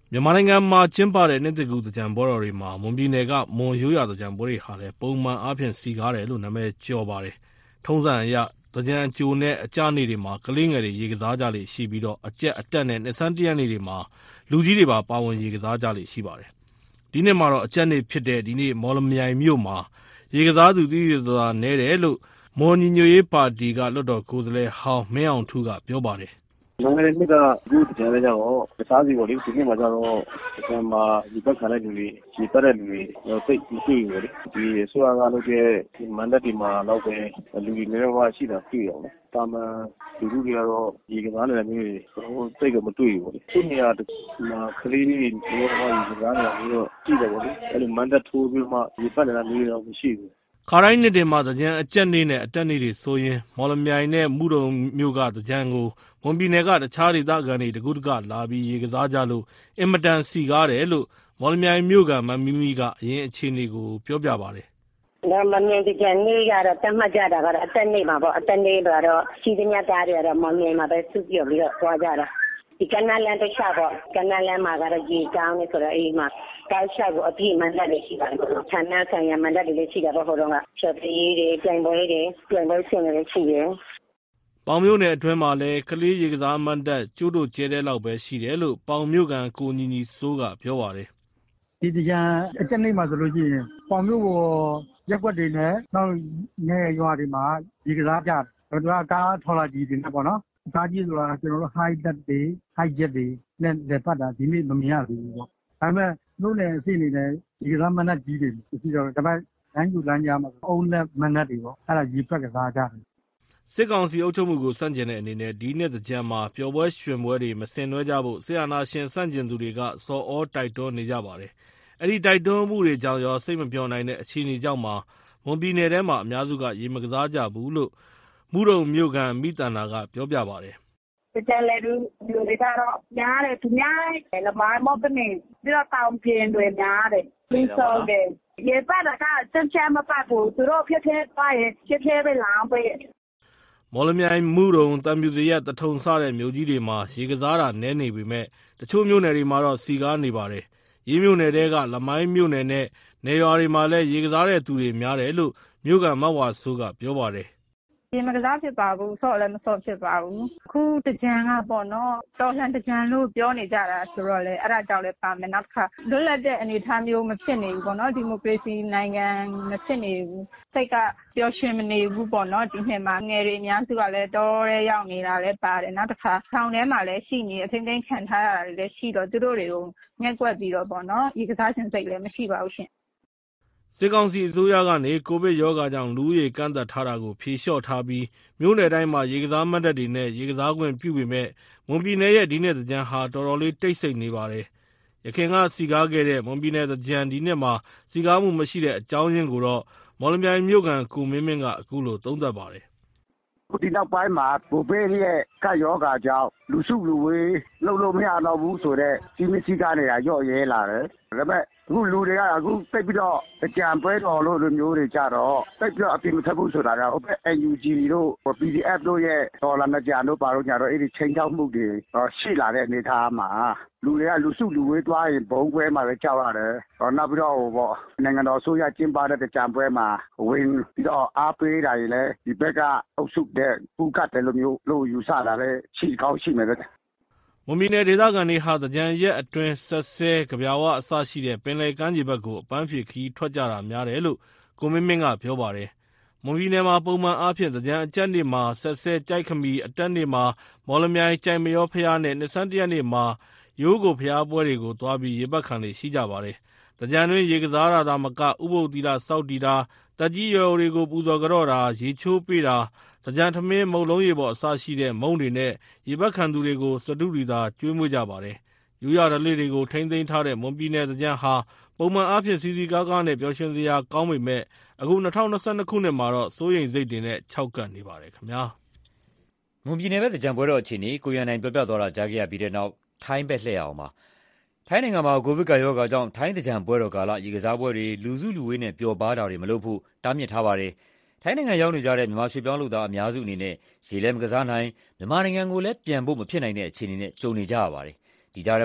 မြန်မာနိုင်ငံမှာကျင်းပတဲ့နှစ်သစ်ကူးသင်္ကြန်ပွဲတော်တွေမှာမွန်ပြည်နယ်ကမွန်ရိုးရာသင်္ကြန်ပွဲတွေဟာလည်းပုံမှန်အားဖြင့်စည်ကားတယ်လို့နာမည်ကျော်ပါတယ်။ထုံးစံအရသင်္ကြန်အကြိုနဲ့အကျနေ့တွေမှာကလေးငယ်တွေရေကစားကြလေ့ရှိပြီးအကျက်အတက်နဲ့နှစ်ဆန်းတစ်ရက်နေ့တွေမှာလူကြီးတွေပါဝင်ရေကစားကြလေ့ရှိပါတယ်။ဒီနှစ်မှာတော့အကျက်နေ့ဖြစ်တဲ့ဒီနေ့မော်လမြိုင်မြို့မှာရေကစားသူသိသိသာသာနည်းတယ်လို့မွန်ညီညွတ်ရေးပါတီကလွှတ်တော်ကိုယ်စားလှယ်ဟောင်းမင်းအောင်ထူးကပြောပါတယ်။လွန်ခဲ့တဲ့နှစ်ကအခုသင်္ကြန်လည်းကျတော့တခြားစီပေါ့လေဒီနှစ်မှာကျတော့သင်္ကြန်မှာဒီဘက်ခံတဲ့လူတွေရေတက်တဲ့လူတွေသိပ်မတွေ့ဘူးပေါ့လေဒီဆိုရကလုပ်တဲ့မန္တလေးမှာတော့ပဲလူတွေလည်းဘာရှိတာတွေ့အောင်လေတာမန်လူတွေကတော့ရေကစားနေတဲ့မျိုးတွေသိပ်ကမတွေ့ဘူးပေါ့လေသူနေရာမှာကလေးတွေရောရေကစားနေတာမျိုးတော့ကြည့်တယ်ပေါ့လေအဲ့လိုမန္တထိုးပြီးမှရေပတ်နေတာမျိုးတော့မရှိဘူးခါတိုင်းနှစ်တွေမှာသင်္ကြန်အကျက်နေ့နဲ့အတက်နေ့တွေဆိုရင်မော်လမြိုင်နဲ့မုဒုံမြို့ကသင်္ကြန်ကိုမွန်ပြည်နယ်ကတခြားဒေသခံတွေတကူးတကလာပြီးရေကစားကြလို့အင်မတန်စည်ကားတယ်လို့မော်လမြိုင်မြို့ကမမီမီကအရင်အခြေအနေကိုပြောပြပါတယ်။ဒါမှမဟုတ်သင်္ကြန်နေ့ကတော့တတ်မှတ်ကြတာကတော့အတက်နေ့မှာပေါ့အတက်နေ့ကတော့စီးသမျှသားတွေကတော့မော်လမြိုင်မှာပဲစုပြုံပြီးတော့သွားကြတာ။ဒီကနလန်တစ်ချောက်ပေါ့ကနလန်မှာကတော့ရေတောင်းနေဆိုတော့အေးမှာတောက်လျှောက်ကိုအပြည့်မန္တလေးရှိပါတယ်။ဌာနဆိုင်ရာမန္တလေးလေးရှိတာပေါ့ဟိုတုန်းကဖြတ်ပြေးတွေပြိုင်ပွဲဆင်တွေရှိတယ်။ပေါင်မြို့နယ်အတွင်းမှာလည်းကလေးရေကစားမန္တကျိုးတို့ကျဲတဲ့လောက်ပဲရှိတယ်လို့ပေါင်မြို့ကန်ကိုညီညီစိုးကပြောပါတယ်။ဒီတရားအကျက်နေ့မှာဆိုလို့ရှိရင်ပေါင်မြို့ကိုရက်ွက်တွေနဲ့နောက်နေရွာတွေမှာရေကစားကြတယ်။တို့ကကားထော်လာကြီးတွေနဲ့ပေါ့နော်။ကားကြီးဆိုတာကျွန်တော်တို့ high jet တွေ high jet တွေနဲ့လက်ပတ်တာဒီနေ့မမြင်ရသေးဘူးပေါ့။ဒါပေမဲ့တို့လည်းအစီအနေနဲ့ရေကစားမန္တကြီးတွေရှိတော့ဒါပေမဲ့လမ်းယူလမ်းကြားမှာအုံးနဲ့မန္တတွေပေါ့။အဲ့ဒါရေပက်ကစားကြတယ်စစ်ကောင်စီအုပ်ချုပ်မှုကိုစန့်ကျင်တဲ့အနေနဲ့ဒီနှစ်သင်္ကြန်မှာပျော်ပွဲရွှင်ပွဲတွေမဆင်နွှဲကြဖို့စစ်အာဏာရှင်ဆန့်ကျင်သူတွေကစော်ဩတိုက်တွန်းနေကြပါတယ်။အဲဒီတိုက်တွန်းမှုတွေကြောင့်ရောစိတ်မပျော်နိုင်တဲ့အခြေအနေကြောင့်မွန်ပြည်နယ်ထဲမှာအများစုကရေမကစားကြဘူးလို့မုဒုံမြို့ကန်မိတန်နာကပြောပြပါတယ်။တကြလေလူတွေကတော့များတယ်သူများတယ်လမိုင်းမော့ပနေပြီးတော့တောင်ပြင်းတွေများတယ်ပြီးဆိုတယ်ရေပတ်တာကစမ်းချမ်းမပတ်ဘူးသူတို့ဖြစ်ဖြစ်ပါရဲ့ဖြစ်ဖြစ်ပဲလောင်းပဲမော်လမြိုင်မုဒုံတံပြူစရက်တထုံစတဲ့မြို့ကြီးတွေမှာရေကစားတာနည်းနေပေမဲ့တချို့မြို့နယ်တွေမှာတော့စီကားနေပါတယ်။ရေးမြို့နယ်တဲကလမိုင်းမြို့နယ်နဲ့နေရွာတွေမှာလည်းရေကစားတဲ့သူတွေများတယ်လို့မြို့ကန်မဝါဆိုးကပြောပါတယ်ရေမကစားဖြစ်ပါဘူးဆော့လည်းမဆော့ဖြစ်ပါဘူးအခုတကြံကပေါ့နော်တော်လှန်တကြံလို့ပြောနေကြတာဆိုတော့လေအဲ့ဒါကြောင့်လည်းပါမယ်နောက်တစ်ခါလွတ်လပ်တဲ့အနေအထားမျိုးမဖြစ်နေဘူးပေါ့နော်ဒီမိုကရေစီနိုင်ငံမဖြစ်နေဘူးစိတ်ကပျော်ရွှင်မနေဘူးပေါ့နော်ဒီနှစ်မှာငယ်တွေအများစုကလည်းတော်ရဲရောက်နေတာလည်းပါတယ်နောက်တစ်ခါဆောင်းထဲမှာလည်းရှိနေအထိမ့်သိမ်းခံထားရတာလည်းရှိတော့သူတို့တွေကိုငှက်ကွက်ပြီးတော့ပေါ့နော်ရေကစားခြင်းစိတ်လည်းမရှိပါဘူးရှင်စစ်ကောင်စီအစိုးရကနေကိုဗစ်ရောဂါကြောင့်လူဦးရေကန့်သတ်ထားတာကိုဖြေလျှော့ထားပြီးမြို့နယ်တိုင်းမှာရေကစားမတ်တပ်တွေနဲ့ရေကစားခွင့်ပြုပေမဲ့မွန်ပြည်နယ်ရဲ့ဒီနှစ်သင်္ကြန်ဟာတော်တော်လေးတိတ်ဆိတ်နေပါတယ်။ရခိုင်ကစီကားခဲ့တဲ့မွန်ပြည်နယ်သင်္ကြန်ဒီနှစ်မှာစီကားမှုမရှိတဲ့အကြောင်းရင်းကိုတော့မော်လမြိုင်မြို့ကန်ကိုမင်းမင်းကအခုလိုသုံးသပ်ပါတယ်။ဒီနောက်ပိုင်းမှာကိုဗစ်ရဲ့ကပ်ရောဂါကြောင့်လူစုလူဝေးလှုပ်လို့မရတော့ဘူးဆိုတော့စီမီစီကားနေတာရော့ရဲလာတယ်။ဒါပေမဲ့အခုလူတွေကအခုတိတ်ပြီးတော့ကြံပွဲတော်လို့လူမျိုးတွေကြတော့တိတ်ပြီးတော့အပြင်မထွက်ဘူးဆိုတာကဟိုဘက် NUG တို့ PDF တို့ရဲ့ဒေါ်လာမကြံတို့ပါတော့ညတော့အဲ့ဒီချိန်ချောက်မှုတွေရှိလာတဲ့အနေအထားမှာလူတွေကလူစုလူဝေးသွားရင်ဘုံပွဲမှာပဲကြောက်ရတယ်။နောက်ပြီးတော့နိုင်ငံတော်ဆိုရကျင်းပတဲ့ကြံပွဲမှာဝင်ပြီးတော့အားပေးတာတွေလည်းဒီဘက်ကအုပ်စုတဲ့ပူကတ်တယ်လို့မျိုးလို့ယူဆတာလည်းရှိကောင်းရှိမယ်ပဲမွန်ပြည်နယ်ဒေသခံတွေဟာသင်္ကြန်ရက်အတွင်းဆက်ဆဲကြပြာဝအစရှိတဲ့ပင်လယ်ကမ်းခြေဘက်ကိုအပန်းဖြေခီးထွက်ကြတာများတယ်လို့ကိုမင်းမင်းကပြောပါတယ်။မွန်ပြည်နယ်မှာပုံမှန်အားဖြင့်သင်္ကြန်အကျက်နေ့မှာဆက်ဆဲကြိုက်ခမီအတက်နေ့မှာမော်လမြိုင်ကြိုင်မရောဖျားနဲ့နှစ်ဆန်းတရက်နေ့မှာရိုးကိုဖျားပွဲတွေကိုသွားပြီးရေပတ်ခံတွေရှိကြပါတယ်။သင်္ကြန်တွင်ရေကစားတာသာမကဥပုသ်သီလစောက်တည်တာတက်ကြီးရွယ်တွေကိုပူဇော်ကြတော့တာရေချိုးပေးတာသင်္ကြန်ထမင်းမုံလုံးရေပေါ်အစရှိတဲ့မုံတွေနဲ့ရေပတ်ခံသူတွေကိုစတုရီသာကျွေးမွေးကြပါတယ်။ယူရဓလေ့တွေကိုထိမ့်သိမ်းထားတဲ့မွန်ပြည်နယ်သင်္ကြန်ဟာပုံမှန်အားဖြင့်စီစီကားကားနဲ့ပျော်ရွှင်စရာကောင်းပေမဲ့အခု2022ခုနှစ်မှာတော့စိုးရိမ်စိတ်တွေနဲ့ခြောက်ကပ်နေပါတယ်ခင်ဗျာ။မွန်ပြည်နယ်ဘက်သင်္ကြန်ပွဲတော်အခြေအနေကိုရန်နိုင်ပြောပြသွားတာကြားခဲ့ရပြီးတဲ့နောက်ထိုင်းဘက်လှည့်အောင်ပါ။ထိုင်းနိုင်ငံမှာကိုဗစ်ကပ်ရောဂါကြောင့်ထိုင်းသင်္ကြန်ပွဲတော်ကာလရေကစားပွဲတွေလူစုလူဝေးနဲ့ပျော်ပါးတာတွေမလုပ်ဖို့တားမြစ်ထားပါတယ်။ထိုင်းနိုင်ငံရောက်နေကြတဲ့မြန်မာရွှေ့ပြောင်းလုပ်သားအများစုအနေနဲ့ရေလည်းမကစားနိုင်မြန်မာနိုင်ငံကိုလည်းပြန်ဖို့မဖြစ်နိုင်တဲ့အခြေအနေနဲ့ကြုံနေကြရပါတယ်။ဒီကြားထဲမှာ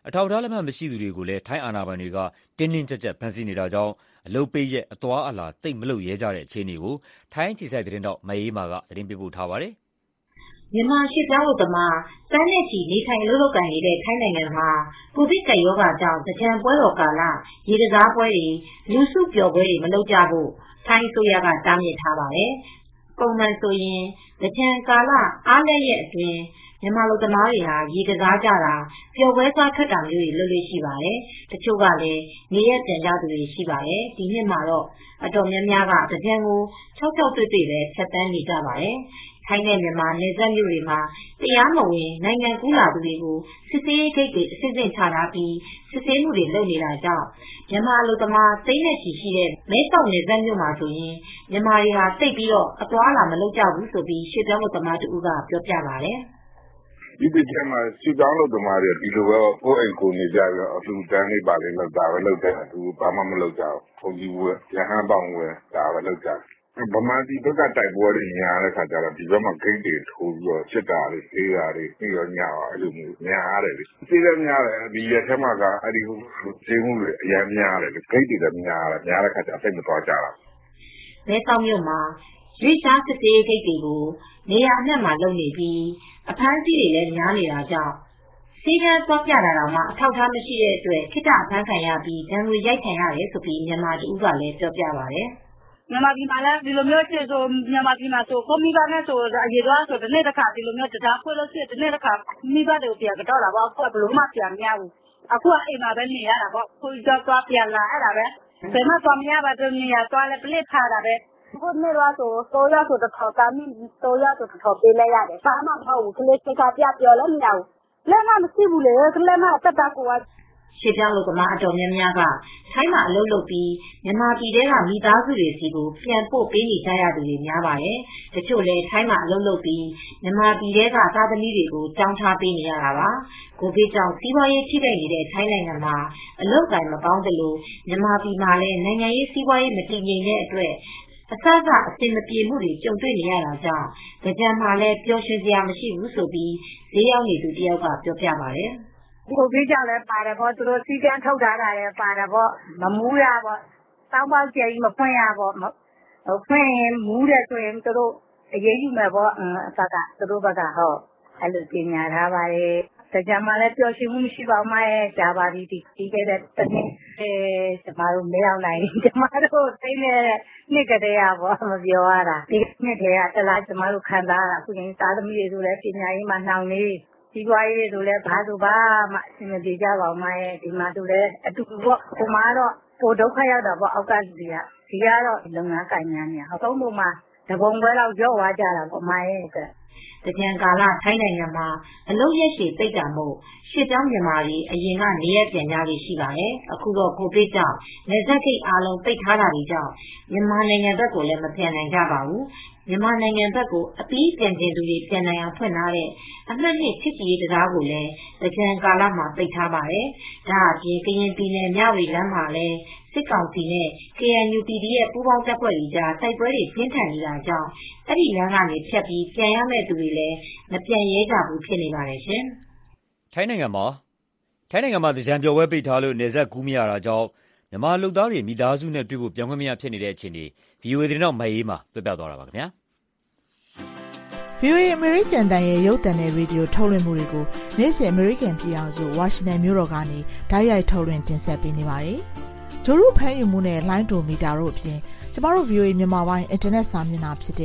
အထောက်အထားလက်မှတ်မရှိသူတွေကိုလည်းထိုင်းအာဏာပိုင်တွေကတင်းတင်းကြပ်ကြပ်ဖမ်းဆီးနေတာကြောင့်အလုပ်ပိတ်ရက်အသွားအလာသိပ်မလုပ်ရဲကြတဲ့အခြေအနေကိုထိုင်းအခြေစိုက်သတင်းတောက်မအေးမာကသတင်းပေးပို့ထားပါတယ်။မြန်မာရွှေ့ပြောင်းအလုပ်သမားတန်းနဲ့ချီနေထိုင်အလုပ်လုပ်ကိုင်နေတဲ့ထိုင်းနိုင်ငံမှာကိုဗစ်ကပ်ရောဂါကြောင့်သင်္ကြန်ပွဲတော်ကာလရေကစားပွဲတွေလူစုပျော်ပွဲတွေမလုပ်ကြဖို့ထိုင်းအစိုးရကတားမြစ်ထားပါတယ်။ပုံမှန်ဆိုရင်သင်္ကြန်ကာလအားလပ်ရက်အတွင်းမြန်မာလူသမားတွေဟာရေကစားကြတာပျော်ပွဲစားထွက်တာမျိုးတွေလုပ်လို့ရှိပါတယ်။တချို့ကလည်းနေရက်ပြန်ကြသူတွေရှိပါတယ်။ဒီနှစ်မှာတော့အတော်များများကသင်္ကြန်ကို၆တွေ့ပဲဖြတ်တန်းနေကြပါတယ်။ထိုင်းနဲ့မြန်မာနယ်စပ်မြို့တွေမှာတရားမဝင်နိုင်ငံကူးလာသူတွေကိုစစ်ဆေးရေးဂိတ်တွေအစစ်အစစ်ချထားပြီးစစ်ဆေးမှုတွေလုပ်နေတာကြောင့်မြန်မာလူသမားသိန်းနဲ့ချီရှိတဲ့မဲဆောက်နယ်စပ်မြို့မှာဆိုရင်မြန်မာတွေဟာတိတ်ပြီးတော့အသွားလာမလုပ်ကြဘူးဆိုပြီးရွှေ့ပြောင်းလူသမားတူကပြောပြပါတယ်။ဒီတစ်ချက်မှာရွှေ့ပြောင်းလူသမားတွေဒီလိုပဲကိုယ့်အိမ်ကိုနေကြပြီးအလူတန်းလေးပါလေးလောက်တာပဲလုပ်တယ်သူဘာမှမလုပ်ကြဘူး။ဘုံကြီးဝယ်ရဟန်းပေါင်ဝယ်ဒါပဲလုပ်ကြတယ်ဗမာပြည်ဘက်ကတိုက်ပွဲတွေညာတဲ့ခါကျတော့ဒီဘက်မှာဂိတ်တွေထိုးပြီးတော့စစ်တာတွေအေးတာတွေပြီးတော့ညာအဲ့လိုမျိုးညာတယ်လေစီးရများတယ်ဒီရက်ထဲမှာကအဲ့ဒီကျေးမှုတွေအများများတယ်ဂိတ်တွေလည်းများတယ်များတဲ့ခါကျစိတ်မသွားကြတာမဲဆောက်မြို့မှာရွေးရှားစစ်ဆေးဂိတ်တွေကိုနေရာအနှံ့မှာလုပ်နေပြီးအဖမ်းဆီးတွေလည်းများနေတာကြောင့်စီးကန်းသွားပြတာတော့မှအထောက်အထားမရှိတဲ့အတွက်ခိတ္တအဖမ်းခံရပြီးဒဏ်ငွေရိုက်ခံရတယ်ဆိုပြီးမြန်မာတူကလည်းပြောပြပါတယ်မြန်မာပြည်မှာလည်းဒီလိုမျိုးဖြစ်ဆိုမြန်မာပြည်မှာဆိုကိုမိဘနဲ့ဆိုအရေးသွားဆိုတစ်နေ့တစ်ခါဒီလိုမျိုးတရားခွဲလို့ရှိတစ်နေ့တစ်ခါမိဘတွေကိုပြန်ကြတော့တာပေါ့အခုကဘလို့မှပြန်မရဘူးအခုကအိမ်မှာပဲနေရတာပေါ့ကိုကြောက်သွားပြန်လာအဲ့ဒါပဲဘယ်မှသွားမရပါဘူးနေရသွားလဲပလစ်ဖာတာပဲခုနေ့တော့ဆို3ရက်ဆိုတစ်ခေါက်ကမိ3ရက်ဆိုတစ်ခေါက်ပေးလိုက်ရတယ်ဘာမှမဟုတ်ဘူးကလေးစိတ်ကပြပြောလည်းမရဘူးလက်မှမရှိဘူးလေကလေးမှတက်တာကိုရွှေ့ပြောင်းလူသမားအတော်များများကထိုင်းမှာအလုပ်လုပ်ပြီးမြန်မာပြည်ထဲကမိသားစုတွေစီကိုပြန်ပို့ပေးနေကြရသူတွေများပါတယ်။တချို့လည်းထိုင်းမှာအလုပ်လုပ်ပြီးမြန်မာပြည်ထဲကသားသမီးတွေကိုကြောင်းထားပေးနေရတာပါ။ကိုဗစ်ကြောင့်စီးပွားရေးထိခိုက်နေတဲ့ထိုင်းနိုင်ငံမှာအလုပ်ကိုင်မကောင်းသလိုမြန်မာပြည်မှာလည်းနိုင်ငံရေးစီးပွားရေးမတည်ငြိမ်တဲ့အတွက်အစစအဆင်မပြေမှုတွေကြုံတွေ့နေရတာကြောင့်ကြံမှာလည်းပျော်ရွှင်စရာမရှိဘူးဆိုပြီးဈေးရောက်နေသူတယောက်ကပြောပြပါတယ်။ကိုဗစ်ကြောင့်လည်းပါတယ်ပေါ့သူတို့စီကန်းထုတ်ထားတာလည်းပါတယ်ပေါ့မမူးရပေါ့တောင်းပေါက်ကျကြီးမဖွင့်ရပေါ့ဖွင့်ရင်မူးတယ်ဆိုရင်သူတို့အရေးယူမယ်ပေါ့အစကသူတို့ဘက်ကဟောအဲ့လိုပြင်ညာထားပါတယ်ကြံမှာလည်းပျော်ရွှင်မှုမရှိပါဘူးမရဲ့ကြာပါပြီဒီခဲ့တဲ့တနေ့ကျမတို့မရောက်နိုင်ကျမတို့သိနေတဲ့နှစ်ကတည်းကပေါ့မပြောရတာဒီနှစ်တည်းကတလားကျမတို့ခံစားရအခုရင်သားသမီးတွေဆိုလည်းပညာရေးမှာနှောင့်နေဒီပွားရေးဆိုလည်းဘာဆိုဘာမှအဆင်မပြေကြပါဘူးမရဲ့ဒီမှာဆိုလည်းအတူပေါ့ဟိုမှာတော့ဟိုဒုက္ခရောက်တာပေါ့အောက်ကလူတွေကဒီကတော့လုပ်ငန်းကိုင်များနေဟောသုံးပုံမှာတပုံပွဲလောက်ကြော့သွားကြတာပေါ့မရဲ့တကြံကာလထိုင်းနိုင်ငံမှာအလုပ်ရက်ရှည်သိပ်တာမို့ရွှေ့ပြောင်းမြန်မာတွေအရင်ကနေရက်ပြန်ကြလေးရှိပါတယ်အခုတော့ကိုဗစ်ကြောင့်နယ်စပ်ဂိတ်အားလုံးပိတ်ထားတာတွေကြောင့်မြန်မာနိုင်ငံဘက်ကိုလည်းမပြန်နိုင်ကြပါဘူးမြန်မာနိုင်ငံဘက်ကိုအပြီးပြန်ကျင်သူတွေပြန်နိုင်အောင်ဖွင့်ထားတဲ့အမှတ်2ချစ်ကြည်ရေးတရားကိုလည်းတကြံကာလမှာပိတ်ထားပါတယ်ဒါအပြင်ကရင်ပြည်နယ်မြဝတီလမ်းမှာလည်းစစ်ကောင်စီနဲ့ KNU-PD ရဲ့ပူးပေါင်းတပ်ဖွဲ့တွေကြားတိုက်ပွဲတွေပြင်းထန်နေတာကြောင့်အဲ့ဒီလမ်းကနေဖြတ်ပြီးပြန်ရမယ့်သူတွေလည်းမပြန်ရဲကြဘူးဖြစ်နေပါတယ်ရှင်။ထိုင်းနိုင်ငံမှာသင်္ကြန်ပျော်ပွဲပိတ်ထားလို့နယ်စပ်ကူးမရတာကြောင့်မြန်မာလုပ်သားတွေမိသားစုနဲ့တွေ့ဖို့ပြန်ခွင့်မရဖြစ်နေတဲ့အခြေအနေ VOA သတင်းတော့မအေးမှာပြပြသွားတာပါခင်ဗျာ။ VOA American တန်ရဲ့ရုပ်သံနဲ့ရေဒီယိုထုတ်လွှင့်မှုတွေကိုနေ့စဉ် American ပြည်အောင်စုဝါရှင်တန်မြို့တော်ကနေတိုက်ရိုက်ထုတ်လွှင့်တင်ဆက်ပေးနေပါတယ်။ဂျိုရုဖမ်းယူမှုနဲ့လိုင်းဒိုမီတာတို့အပြင်ကျမတို့ VOA မြန်မာပိုင်းအင်တာနက်စာမျက်နှာဖြစ်တဲ့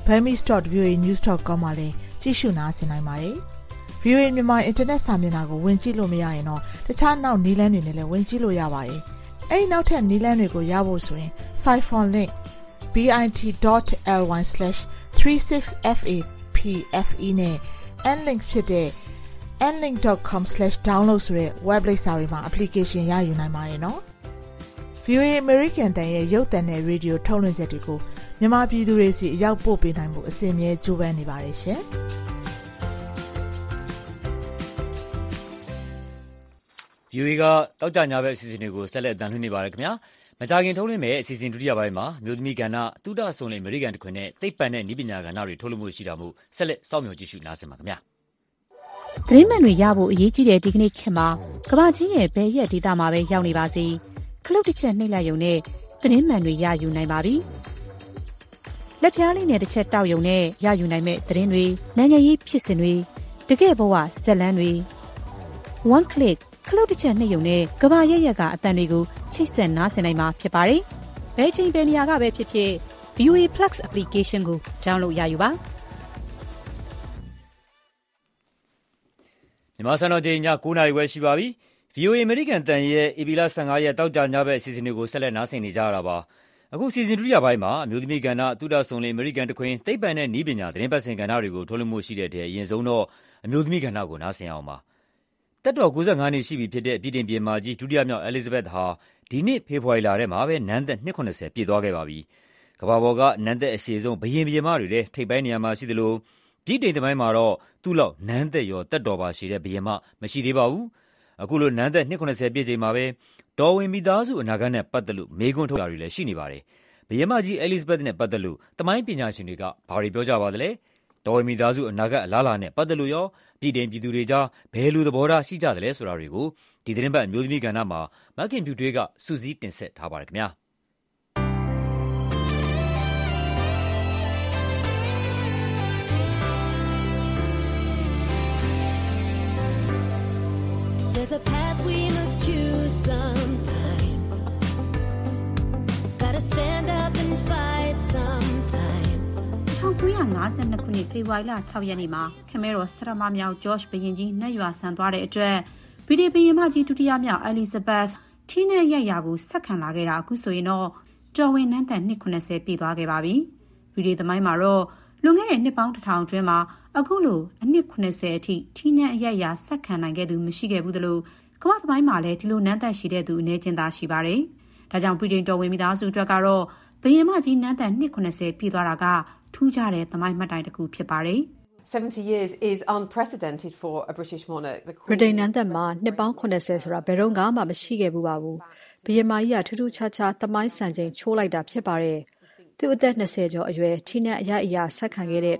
burmese.voanews.com မှာလည်းကြည့်ရှုနားဆင်နိုင်ပါတယ်။ VOA မြန်မာအင်တာနက်စာမျက်နှာကိုဝင်ကြည့်လို့မရရင်တော့တခြားနောက်နည်းလမ်းတွေနဲ့လည်းဝင်ကြည့်လို့ရပါတယ်။အဲဒီနောက်ထပ်နည်းလမ်းတွေကိုရဖို့ဆိုရင် Siphon link bit.ly/36fapfe နဲ့ nlink ဖြစ်တဲ့ nlink.com/download ဆိုတဲ့ web လိပ်စာတွေမှာ application ရယူနိုင်ပါတယ်နော်။ VOA American တန်ရဲ့ရုပ်သံနဲ့ရေဒီယိုထုတ်လွှင့်ချက်တွေကိုမြန်မာပြည်သူတွေစီအရောက်ပို့ပေးနိုင်ဖို့အစဉ်အမြဲကြိုးပမ်းနေပါတယ်ရှင်။ VOA ကတောက်ကြညာဘက်အစီအစဉ်တွေကိုဆက်လက်အသံလွှင့်နေပါတယ်ခင်ဗျာမကြခင်ထုတ်လွှင့်မဲ့အစီအစဉ်ဒုတိယပိုင်းမှာမြို့သမီးကဏ္ဍသုတဆုံလေအမေရိကန်တခွင်နဲ့သိပ္ပံနဲ့နည်းပညာကဏ္ဍတွေထုတ်လွှင့်မှုရှိတာမို့ဆက်လက်စောင့်မျှော်ကြည့်ရှုနားဆင်ပါခင်ဗျာသတင်းမှန်တွေရဖို့အရေးကြီးတဲ့ဒီကနေ့ခေတ်မှာကမ္ဘာကြီးရဲ့ဘယ်ရက်ဒေသမှာပဲရောက်နေပါစေခလုတ်တစ်ချက်နှိပ်လိုက်ရုံနဲ့သတင်းမှန်တွေရယူနိုင်ပါပြီ။လက်ပြားလေးနဲ့တစ်ချက်တောက်ရုံနဲ့ရယူနိုင်မဲ့သတင်းတွေနိုင်ငံရေးဖြစ်စဉ်တွေတကယ့်ဘဝဇက်လန်းတွေ one click ခလုတ်တစ်ချက်နှိပ်ရုံနဲ့ကမ္ဘာရက်ရက်ကအတန်တွေကိုချိတ်ဆက်နားဆင်နိုင်မှာဖြစ်ပါတယ်။ဘယ်ချိန်ဘယ်နေရာကပဲဖြစ်ဖြစ် VOA Plus application ကို download ရယူပါမြန်မာစံတော်ချိန်ည9:00 နာရီခွဲရှိပါပြီ။ VOA အမေရိကန်တန်ရဲ့ဧပြီလ15ရက်တောက်ကြညဘက်အစီအစဉ်တွေကိုဆက်လက်နားဆင်နေကြရတာပါ။အခုစီစဉ်ဒုတိယပိုင်းမှာအမျိုးသမီးကဏ္ဍသုဒဆုံလင်အမေရိကန်တခွင်သိပ္ပံနဲ့နည်းပညာသတင်းပတ်စင်ကဏ္ဍတွေကိုထုတ်လွှင့်မှုရှိတဲ့အရင်ဆုံးတော့အမျိုးသမီးကဏ္ဍကိုနားဆင်အောင်ပါ။တက်တော်95နှစ်ရှိပြီဖြစ်တဲ့ပြည်တင်ပြည်မာကြီးဒုတိယမြောက် Elizabeth ဟာဒီနှစ်ဖေဖော်ဝါရီလထဲမှာပဲနန်းသက်290ပြည့်သွားခဲ့ပါပြီ။ကမ္ဘာပေါ်ကနန်းသက်အရှည်ဆုံးဘုရင်ဘုရင်မတွေထဲထိပ်ပိုင်းနေရာမှာရှိသလိုပြည်တိန်သမိုင်းမှာတော့သူ့လောက်နန်းသက်ရောတက်တော်ပါရှိတဲ့ဘုရင်မမရှိသေးပါဘူး။အခုလိုနန်းသက်290ပြည့်ချိန်မှာပဲတော်ဝင်မိသားစုအနာဂတ်နဲ့ပတ်သက်လို့မေးခွန်းထုတ်တာတွေလည်းရှိနေပါတယ်။ဘုရင်မကြီး Elizabeth နဲ့ပတ်သက်လို့သမိုင်းပညာရှင်တွေကဘာတွေပြောကြပါသလဲ။တော်ဝင်မိသားစုအနာဂတ်အလားအလာနဲ့ပတ်သက်လို့ရောပြည်တိန်ပြည်သူတွေကြားဘယ်လိုသဘောထားရှိကြသလဲဆိုတာတွေကိုဒီသတင်းပတ်အမျိုးသမီးကဏ္ဍမှာမခင်ဖြူထွေးကစူးစီးတင်ဆက်ထားပါတယ်ခင်ဗျာ။ There's a path we must choose sometime. Gotta stand up and fight sometime. 1952 ခုနှစ်ဖေဖော်ဝါရီလ6ရက်နေ့မှာခမဲတော်ဆရမမြောက် George ဘုရင်ကြီးနတ်ရွာဆန်သွားတဲ့အတွက်ဗြိတိန်ဘုရင်မကြီးဒုတိယမြောက် Elizabeth ထင်းနဲ့ရိုက်ရာကိုဆက်ခံလာခဲ့တာအခုဆိုရင်တော့တော်ဝင်နန်းသက်290ပြည့်သွားခဲ့ပါပြီ။ဗြိတိန်သမိုင်းမှာတော့လွန်ခဲ့တဲ့နှစ်ပေါင်း1000အတွင်းမှာအခုလိုအနှစ်90အထိထီးနှံအရရဆက်ခံနိုင်ခဲ့သူမရှိခဲ့ဘူးသလိုကမ္ဘာသမိုင်းမှာလည်းဒီလိုနန်းသက်ရှိတဲ့သူအနေချင်းသာရှိပါတယ်။ဒါကြောင့်ဗြိတိန်တော်ဝင်မိသားစုအတွက်ကတော့ဘုရင်မကြီးနန်းသက်290ပြည့်သွားတာကထူးခြားတဲ့သမိုင်းမှတ်တိုင်တစ်ခုဖြစ်ပါတယ်။ 70 years is unprecedented for a British monarch. ဗြိတိန်နန်းသက်မှာနှစ်ပေါင်း80ဆိုတာဘယ်တော့မှမရှိခဲ့ဘူးပါဘူး။ဘုရင်မကြီးကထူးထူးခြားခြားသမိုင်းစံချိန်ချိုးလိုက်တာဖြစ်ပါတယ်။သူ့အသက်20ကျော်အရွယ်ထီးနှံအရအရာဆက်ခံခဲ့တဲ့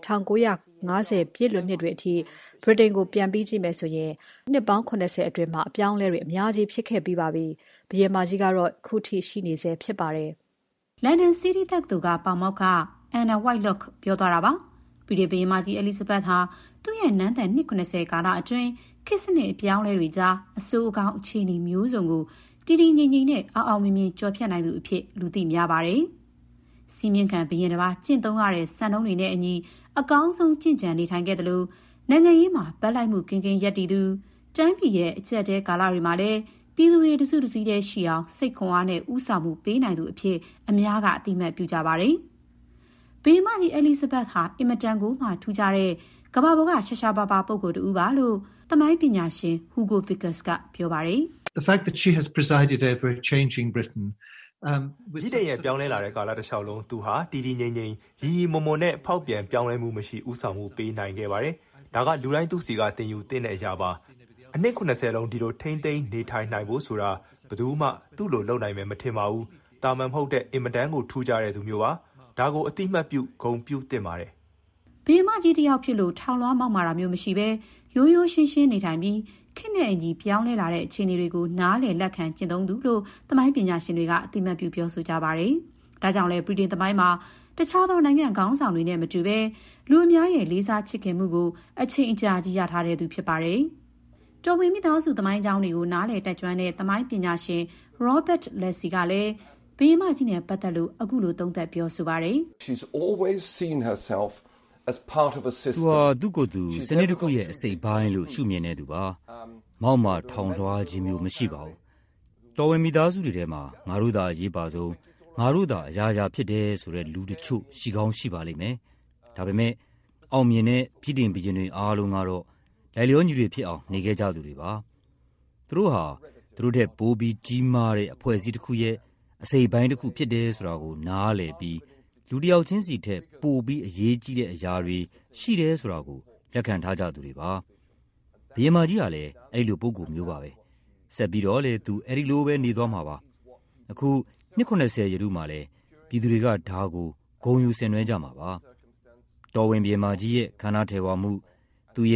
1950ပြည့်လွန်နှစ်တွေအထိဗြိတိန်ကိုပြန်ပြီးကြည့်မယ်ဆိုရင်နှစ်ပေါင်း80အတွင်းမှာအပြောင်းအလဲတွေအများကြီးဖြစ်ခဲ့ပြီးပါပြီ။ဘုရင်မကြီးကတော့ခုထိရှိနေဆဲဖြစ်ပါတယ်။ London City တက္ကသိုလ်ကပေါမောက္ခ Anna Whitelock ပြောသွားတာပါ။ပြည်ဘုရင်မကြီး Elizabeth ဟာသူ့ရဲ့နန်းသက်290ကာလအတွင်းခေတ်စနစ်အပြောင်းအလဲတွေကြားအဆိုးအကောင်းအခြေအနေမျိုးစုံကိုတည်တည်ငြိမ်ငြိမ်နဲ့အောင်မြင်မြင်ကျော်ဖြတ်နိုင်သူအဖြစ်လူသိများပါတယ်။စီမင်းခံဘုရင်တစ်ပါးကျင့်သုံးရတဲ့စံနှုန်းတွေနဲ့အညီအကောင်းဆုံးကျင့်ကြံနေထိုင်ခဲ့တယ်လို့နိုင်ငံရေးမှာဗတ်လိုက်မှုကင်းကင်းရပ်တည်သူတိုင်းပြည်ရဲ့အကျက်တဲကာလတွေမှာလည်းပြည်သူတွေတစုတစည်းတည်းရှိအောင်စိတ်ခွန်အားနဲ့ဥဆောင်မှုပေးနိုင်သူအဖြစ်အများကအသိမှတ်ပြုကြပါတယ်။ဘုရင်မကြီး Elizabeth ဟာအင်မတန်ကိုမှထူးခြားတဲ့ကမ္ဘာပေါ်ကရှားရှားပါးပါးပုဂ္ဂိုလ်တူပါလို့သမိုင်းပညာရှင် Hugo Vickers ကပြောပါတယ်။ The fact that she has presided over a changing Britain ပြည်တဲ့ရဲ့ပြောင်းလဲလာတဲ့ကာလတစ်လျှောက်လုံးသူဟာတည်တည်ငြိမ်ငြိမ်ရီမုံမုံနဲ့ဖောက်ပြန်ပြောင်းလဲမှုမရှိဥဆောင်မှုပေးနိုင်ခဲ့ပါတယ်။ဒါကလူတိုင်းသူစီကတင်ယူတင်တဲ့အရာပါ။အနှစ်90လုံးဒီလိုထိမ့်သိမ်းနေထိုင်နိုင်ဖို့ဆိုတာဘယ်သူမှသူ့လိုလုပ်နိုင်မယ်မထင်ပါဘူး။တာမန်မဟုတ်တဲ့အင်မတန်ကိုထူးခြားတဲ့သူမျိုးပါ။ဒါကိုအတိမတ်ပြုဂုဏ်ပြုတင်ပါတယ်။ဘုရင်မကြီးတယောက်ဖြစ်လို့ထောင်လွှားမောက်မာတာမျိုးမရှိဘဲရိုးရိုးရှင်းရှင်းနေထိုင်ပြီးခေတ်နဲ့အညီပြောင်းလဲလာတဲ့အခြေအနေတွေကိုနားလည်လက်ခံကျင့်သုံးသူလို့သမိုင်းပညာရှင်တွေကအသိမှတ်ပြုပြောဆိုကြပါတယ်။ဒါကြောင့်လဲဗြိတိန်သမိုင်းမှာတခြားသောနိုင်ငံခေါင်းဆောင်တွေနဲ့မတူဘဲလူအများရဲ့လေးစားချစ်ခင်မှုကိုအချိန်အကြာကြီးရထားတဲ့သူဖြစ်ပါတယ်။တော်ဝင်မိသားစုသမိုင်းကြောင်းတွေကိုနားလည်တက်ကြွတဲ့သမိုင်းပညာရှင် Robert Leslie ကလည်းဘုရင်မကြီးနဲ့ပတ်သက်လို့အခုလိုသုံးသပ်ပြောဆိုပါတယ်။ She's always seen herself as part of a system. သူကိုယ်သူစနစ်တစ်ခုရဲ့အစိတ်ပိုင်းလို့ရှုမြင်နေသူပါ။မောက်မာထောင်လွှားခြင်းမျိုးမရှိပါဘူး။တော်ဝင်မိသားစုတွေထဲမှာငါတို့သာအရေးပါဆုံးငါတို့သာအရာရာဖြစ်တယ်ဆိုတဲ့လူတချို့ရှိကောင်းရှိပါလိမ့်မယ်။ဒါပေမဲ့အောင်မြင်တဲ့ပြည်တင်ပြည်တွေအားလုံးကတော့လိုက်လျောညီတွေဖြစ်အောင်နေခဲ့ကြသူတွေပါ။သူတို့ဟာသူတို့ထက်ပိုပြီးကြီးမားတဲ့အဖွဲ့အစည်းတစ်ခုရဲ့အစိတ်ပိုင်းတစ်ခုဖြစ်တယ်ဆိုတာကိုနားလည်ပြီးလူတစ်ယောက်ချင်းစီထက်ပိုပြီးအရေးကြီးတဲ့အရာတွေရှိတယ်ဆိုတာကိုလက်ခံထားကြသူတွေပါဘုရင်မကြီးကလည်းအဲ့လိုပုံကူမျိုးပါပဲဆက်ပြီးတော့လေသူအဲ့ဒီလိုပဲနေသွားမှာပါအခု290ရာစုမှာလည်းပြည်သူတွေကဒါကိုဂုဏ်ယူဆင်နွှဲကြမှာပါတော်ဝင်ဘုရင်မကြီးရဲ့ခန္ဓာထေဝါမှုသူရဲ့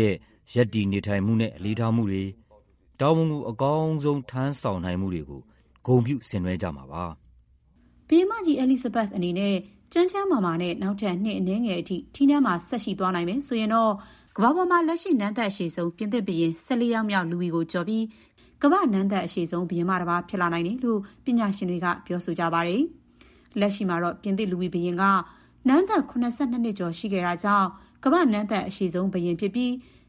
ရပ်တည်နေထိုင်မှုနဲ့အလေးထားမှုတွေတာဝန်ကိုအကောင်းဆုံးထမ်းဆောင်နိုင်မှုတွေကိုဂုဏ်ပြုဆင်နွှဲကြမှာပါဘုရင်မကြီးအဲလိဇဘက်အနေနဲ့ကျန်းမာနဲ့နောက်ထပ်နှစ်အနည်းငယ်အထိထီးနှန်းမှာဆက်ရှိသွားနိုင်မယ်ဆိုရင်တော့ကမ္ဘာပေါ်မှာလက်ရှိနန်းသက်အရှိဆုံးပြင်သစ်ဘုရင်14ယောက်မြောက်လူဝီကိုကျော်ပြီးကမ္ဘာနန်းသက်အရှိဆုံးဘုရင်မတစ်ပါးဖြစ်လာနိုင်တယ်လို့ပညာရှင်တွေကပြောဆိုကြပါတယ်။လက်ရှိမှာတော့ပြင်သစ်လူဝီဘုရင်ကနန်းသက်82နှစ်ကျော်ရှိခဲ့တာကြောင့်ကမ္ဘာနန်းသက်အရှိဆုံးဘုရင်ဖြစ်ပြီး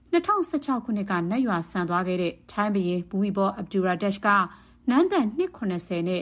2016ခုနှစ်ကနတ်ရွာဆန်သွားခဲ့တဲ့ထိုင်းဘုရင်ဘူဝီဘော့အဗ်ဒူရာဒက်ရှ်ကနန်းသက်နှစ်80နဲ့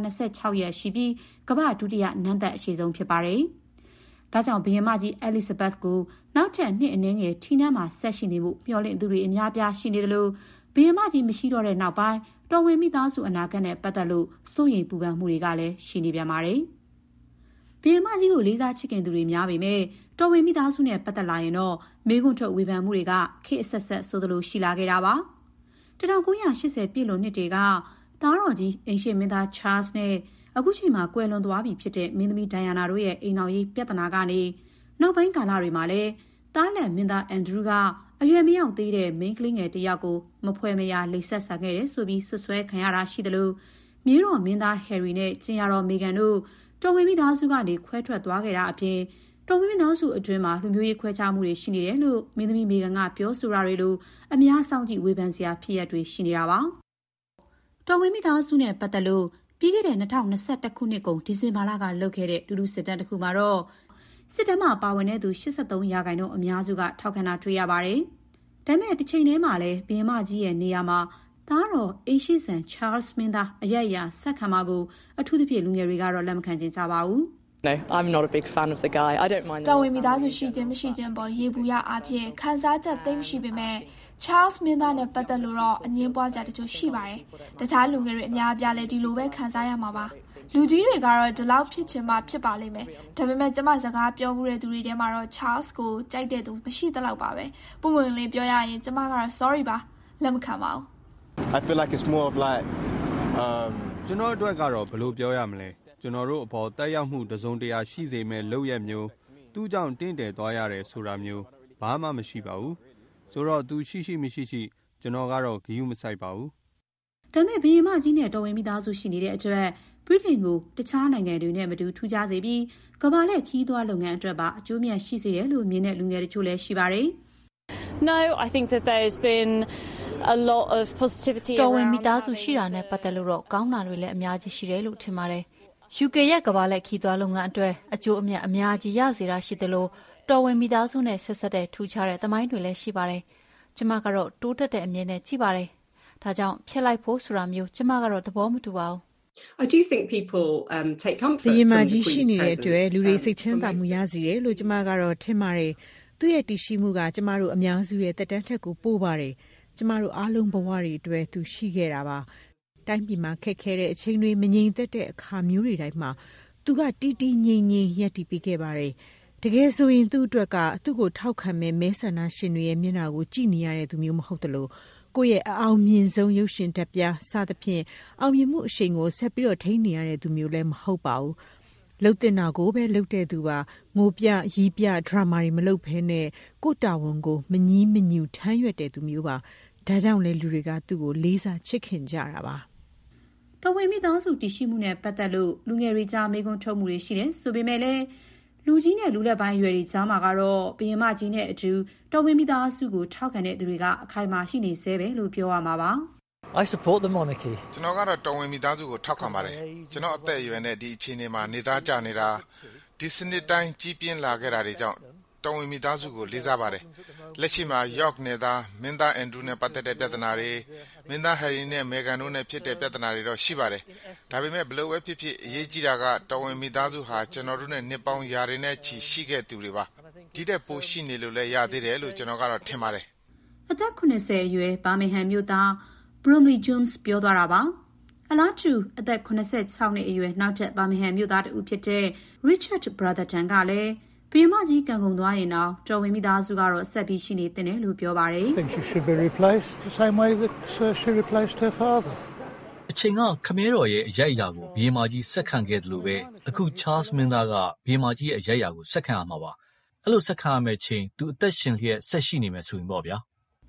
126ရက်ရှိပြီးကမ္ဘာဒုတိယနန်းသက်အရှိဆုံးဖြစ်ပါတယ်။ဒါကြောင့်ဘုရင်မကြီးအဲလိဇဘက်ကိုနောက်ထပ်နှစ်အနည်းငယ်ထီးနှန်းမှာဆက်ရှိနေမှုမျှော်လင့်သူတွေအများပြားရှိနေတယ်လို့ဘုရင်မကြီးမရှိတော့တဲ့နောက်ပိုင်းတော်ဝင်မိသားစုအနာဂတ်နဲ့ပတ်သက်လို့စိုးရိမ်ပူပန်မှုတွေကလည်းရှိနေပြန်ပါတယ်။ဘုရင်မကြီးကိုလေးစားချစ်ခင်သူတွေများပေမဲ့တော်ဝင်မိသားစုနဲ့ပတ်သက်လာရင်တော့မေးခွန်းထုတ်ဝေဖန်မှုတွေကခေတ်အဆက်ဆက်ဆိုသလိုရှိလာခဲ့တာပါ။1980ပြည့်လွန်နှစ်တွေကသားတော်ကြီးအိမ်ရှေ့မင်းသားချားစ်နဲ့အခုချိန်မှာကွယ်လွန်သွားပြီဖြစ်တဲ့မင်းသမီးဒိုင်ယာနာတို့ရဲ့အိမ်တော်ရေးပြဿနာကနေနောက်ပိုင်းကာလတွေမှာလည်းတားလန်မင်းသားအန်ဒရူးကအရွယ်မရောက်သေးတဲ့မိန်းကလေးငယ်တစ်ယောက်ကိုမဖွဲ့မရလိပ်ဆက်ဆံခဲ့တယ်ဆိုပြီးဆွဆွဲခံရတာရှိတယ်လို့မြေတော်မင်းသားဟယ်ရီနဲ့ကျင်ရတော်မေဂန်တို့တော်ဝင်မိသားစုကနေခွဲထွက်သွားခဲ့တာအပြင်တော်ဝင်မိသားစုအတွင်းမှာလူမျိုးရေးခွဲခြားမှုတွေရှိနေတယ်လို့မင်းသမီးမေဂန်ကပြောဆိုတာတွေလိုအများဆောင်ကြည့်ဝေဖန်စရာဖြစ်ရတွေရှိနေတာပါတော်ဝင်မိသားစုနဲ့ပတ်သက်လို့ပြီးခဲ့တဲ့2021ခုနှစ်ကုန်ဒီဇင်ဘာလကလုပ်ခဲ့တဲ့ဒူဒူစစ်တမ်းတစ်ခုမှာတော့စစ်တမ်းမှာပါဝင်တဲ့သူ83%အများစုကထောက်ခံတာတွေ့ရပါတယ်။ဒါပေမဲ့တစ်ချိန်တည်းမှာလည်းဘုရင်မကြီးရဲ့နေရာမှာသားတော်အိရှိဆန်ချားလ်စ်မင်းသားအယက်ရာဆက်ခံမကိုအထူးသဖြင့်လူငယ်တွေကတော့လက်မခံကြပါဘူး။ No, I'm not a big fan of the guy. I don't mind. တော်ဝင်မိသားစုရှိခြင်းမရှိခြင်းပေါ်ရေဘူးရအဖြစ်ခန်းစားချက်သိမ်းမရှိပေမဲ့ Charles မင်းသားနဲ့ပတ်သက်လို့တော့အငင်းပွားကြတချို့ရှိပါတယ်။တခြားလူငယ်တွေအများအပြားလည်းဒီလိုပဲခံစားရမှာပါ။လူကြီးတွေကတော့ဒီလောက်ဖြစ်ချင်မှဖြစ်ပါလိမ့်မယ်။ဒါပေမဲ့ကျမစကားပြောမှုတဲ့သူတွေထဲမှာတော့ Charles ကိုကြိုက်တဲ့သူမရှိသလောက်ပါပဲ။ပုံမှန်လေးပြောရရင်ကျမကတော့ sorry ပါလက်မခံပါဘူး။ I feel like it's more of like ကျွန်တော်အတွက်ကတော့ဘယ်လိုပြောရမလဲ။ကျွန်တော်တို့အပေါ်တက်ရောက်မှုတစုံတရာရှိစေမဲ့လုပ်ရမျိုးသူ့ကြောင့်တင့်တယ်သွားရတယ်ဆိုတာမျိုးဘာမှမရှိပါဘူး။ဆိုတော့သူရှိမရှိကျွန်တော်ကတော့ဂရုမစိုက်ပါဘူး။ဒါပေမဲ့ဘုရင်မကြီးနဲ့တော်ဝင်မိသားစုရှိနေတဲ့အတွက်ဗြိတိန်ကိုတခြားနိုင်ငံတွေနဲ့မတူထူးခြားစေပြီးကမ္ဘာလက်ခီးသွွားလုပ်ငန်းအတွက်ပါအကျိုးမြတ်ရှိစေတယ်လို့မြင်တဲ့လူငယ်တချို့လည်းရှိပါတယ်။ No, I think that there's been a lot of positivity. တော်ဝင်မိသားစုရှိတာနဲ့ပတ်သက်လို့တော့ကောင်းတာတွေလည်းအများကြီးရှိတယ်လို့ထင်ပါတယ်။ UK ရဲ့ကမ္ဘာလက်ခီးသွွားလုပ်ငန်းအတွက်အကျိုးအမြတ်အများကြီးရစေတာရှိသလိုတော်ဝင်မိသားစုနဲ့ဆက်ဆက်တဲ့ထူးခြားတဲ့သမိုင်းတွေလည်းရှိပါတယ်။ကျမကတော့တိုးတက်တဲ့အမြင်နဲ့ကြည့်ပါတယ်။ဒါကြောင့်ဖျက်လိုက်ဖို့ဆိုတာမျိုးကျမကတော့သဘောမတူပါဘူး I do think people take comfort from the Queen's presence. ဘုရင်မကြီးရှိနေတဲ့အတွက်လူတွေစိတ်ချမ်းသာမှုရစေတယ်လို့ကျမကတော့ထင်ပါတယ်။သူ့ရဲ့တည်ရှိမှုကကျမတို့အများစုရဲ့တက်တန်းထက်ကိုပိုပါတယ်။ကျမတို့အားလုံးဘဝတွေအတွက်သူရှိခဲ့တာပါ။တိုင်းပြည်မှာခက်ခဲတဲ့အချိန်တွေမငြိမ်သက်တဲ့အခါမျိုးတွေတိုင်းမှာသူကတီးတီးငြိမ်ငြိမ်ရပ်တည်ပေးခဲ့ပါတယ်။တကယ်ဆိုရင်သူ့အတွက်ကသူ့ကိုထောက်ခံမဲ့မဲဆန္ဒရှင်တွေရဲ့မျက်နှာကိုကြည့်နေရတဲ့သူမျိုးမဟုတ်တလို့ကိုယ့်ရဲ့အအောင်မြင်ဆုံးရုပ်ရှင်တက်ပြစသဖြင့်အောင်မြင်မှုအရှိန်ကိုဆက်ပြီးတော့ထိန်းနေရတဲ့သူမျိုးလည်းမဟုတ်ပါဘူး။လှုပ်တင်တာကိုပဲလှုပ်တဲ့သူပါငိုပြရီးပြဒရာမာတွေမလုပ်ဘဲနဲ့ကိုတာဝန်ကိုမငီးမညူထမ်းရွက်တဲ့သူမျိုးပါ။ဒါကြောင့်လေလူတွေကသူ့ကိုလေးစားချစ်ခင်ကြတာပါ။တော်ဝင်မိသားစုတည်ရှိမှုနဲ့ပတ်သက်လို့လူငယ်တွေကြားမေးခွန်းထုတ်မှုတွေရှိတယ်ဆိုပေမဲ့လည်းလူကြီးနဲ့လူလက်ပိုင်းရွယ်တွေကြားမှာကတော့ဘုရင်မကြီးနဲ့အတူတော်ဝင်မိသားစုကိုထောက်ခံတဲ့သူတွေကအခိုင်အမာရှိနေသေးပဲလို့ပြောရမှာပါ I support the monarchy ကျွန်တော်ကတော့တော်ဝင်မိသားစုကိုထောက်ခံပါတယ်ကျွန်တော်အသက်အရွယ်နဲ့ဒီအခြေအနေမှာနေသားကြနေတာဒီစနစ်တိုင်းကြီးပြင်းလာခဲ့တာတွေကြောင့်တော်ဝင်မိသားစုကိုလေးစားပါတယ်လက်ရှိမှာ York နယ်သားမင်းသားအန်ဒရူးနဲ့ပတ်သက်တဲ့ပြဿနာတွေမင်းသားဟယ်ရီနဲ့မေဂန်တို့နဲ့ဖြစ်တဲ့ပြဿနာတွေတော့ရှိပါတယ်ဒါပေမဲ့ဘလို့ပဲဖြစ်ဖြစ်အရေးကြီးတာကတော်ဝင်မိသားစုဟာကျွန်တော်တို့နဲ့နှစ်ပေါင်းရာတွေနဲ့ချီရှိခဲ့သူတွေပါဒီတဲ့ပိုရှိနေလို့လည်းရသေးတယ်လို့ကျွန်တော်ကတော့ထင်ပါတယ်အသက်80အရွယ်ဘာမင်ဟမ်မြို့သား Bromley Jones ပြောသွားတာပါအလားတူအသက်86နှစ်အရွယ်နောက်ထပ်ဘာမင်ဟမ်မြို့သားတူဖြစ်တဲ့ Richard Brotherton ကလည်းဘုရင်မကြီးကံကုန်သွားရင်တော့တော်ဝင်မိသားစုကတော့ဆက်ပြီးရှိနေတယ်လို့ပြောပါတယ် I think she should be replaced the same way that she replaced her father အချိန်ကခမဲတော်ရဲ့အရိုက်အရာကိုဘုရင်မကြီးဆက်ခံခဲ့တယ်လို့ပဲအခု Charles မင်းသားကဘုရင်မကြီးရဲ့အရိုက်အရာကိုဆက်ခံရမှာပါအဲ့လိုဆက်ခံရမယ့်ချိန်သူအသက်ရှင်လျက်ဆက်ရှိနေမယ်ဆိုရင်ပေါ့ဗျာ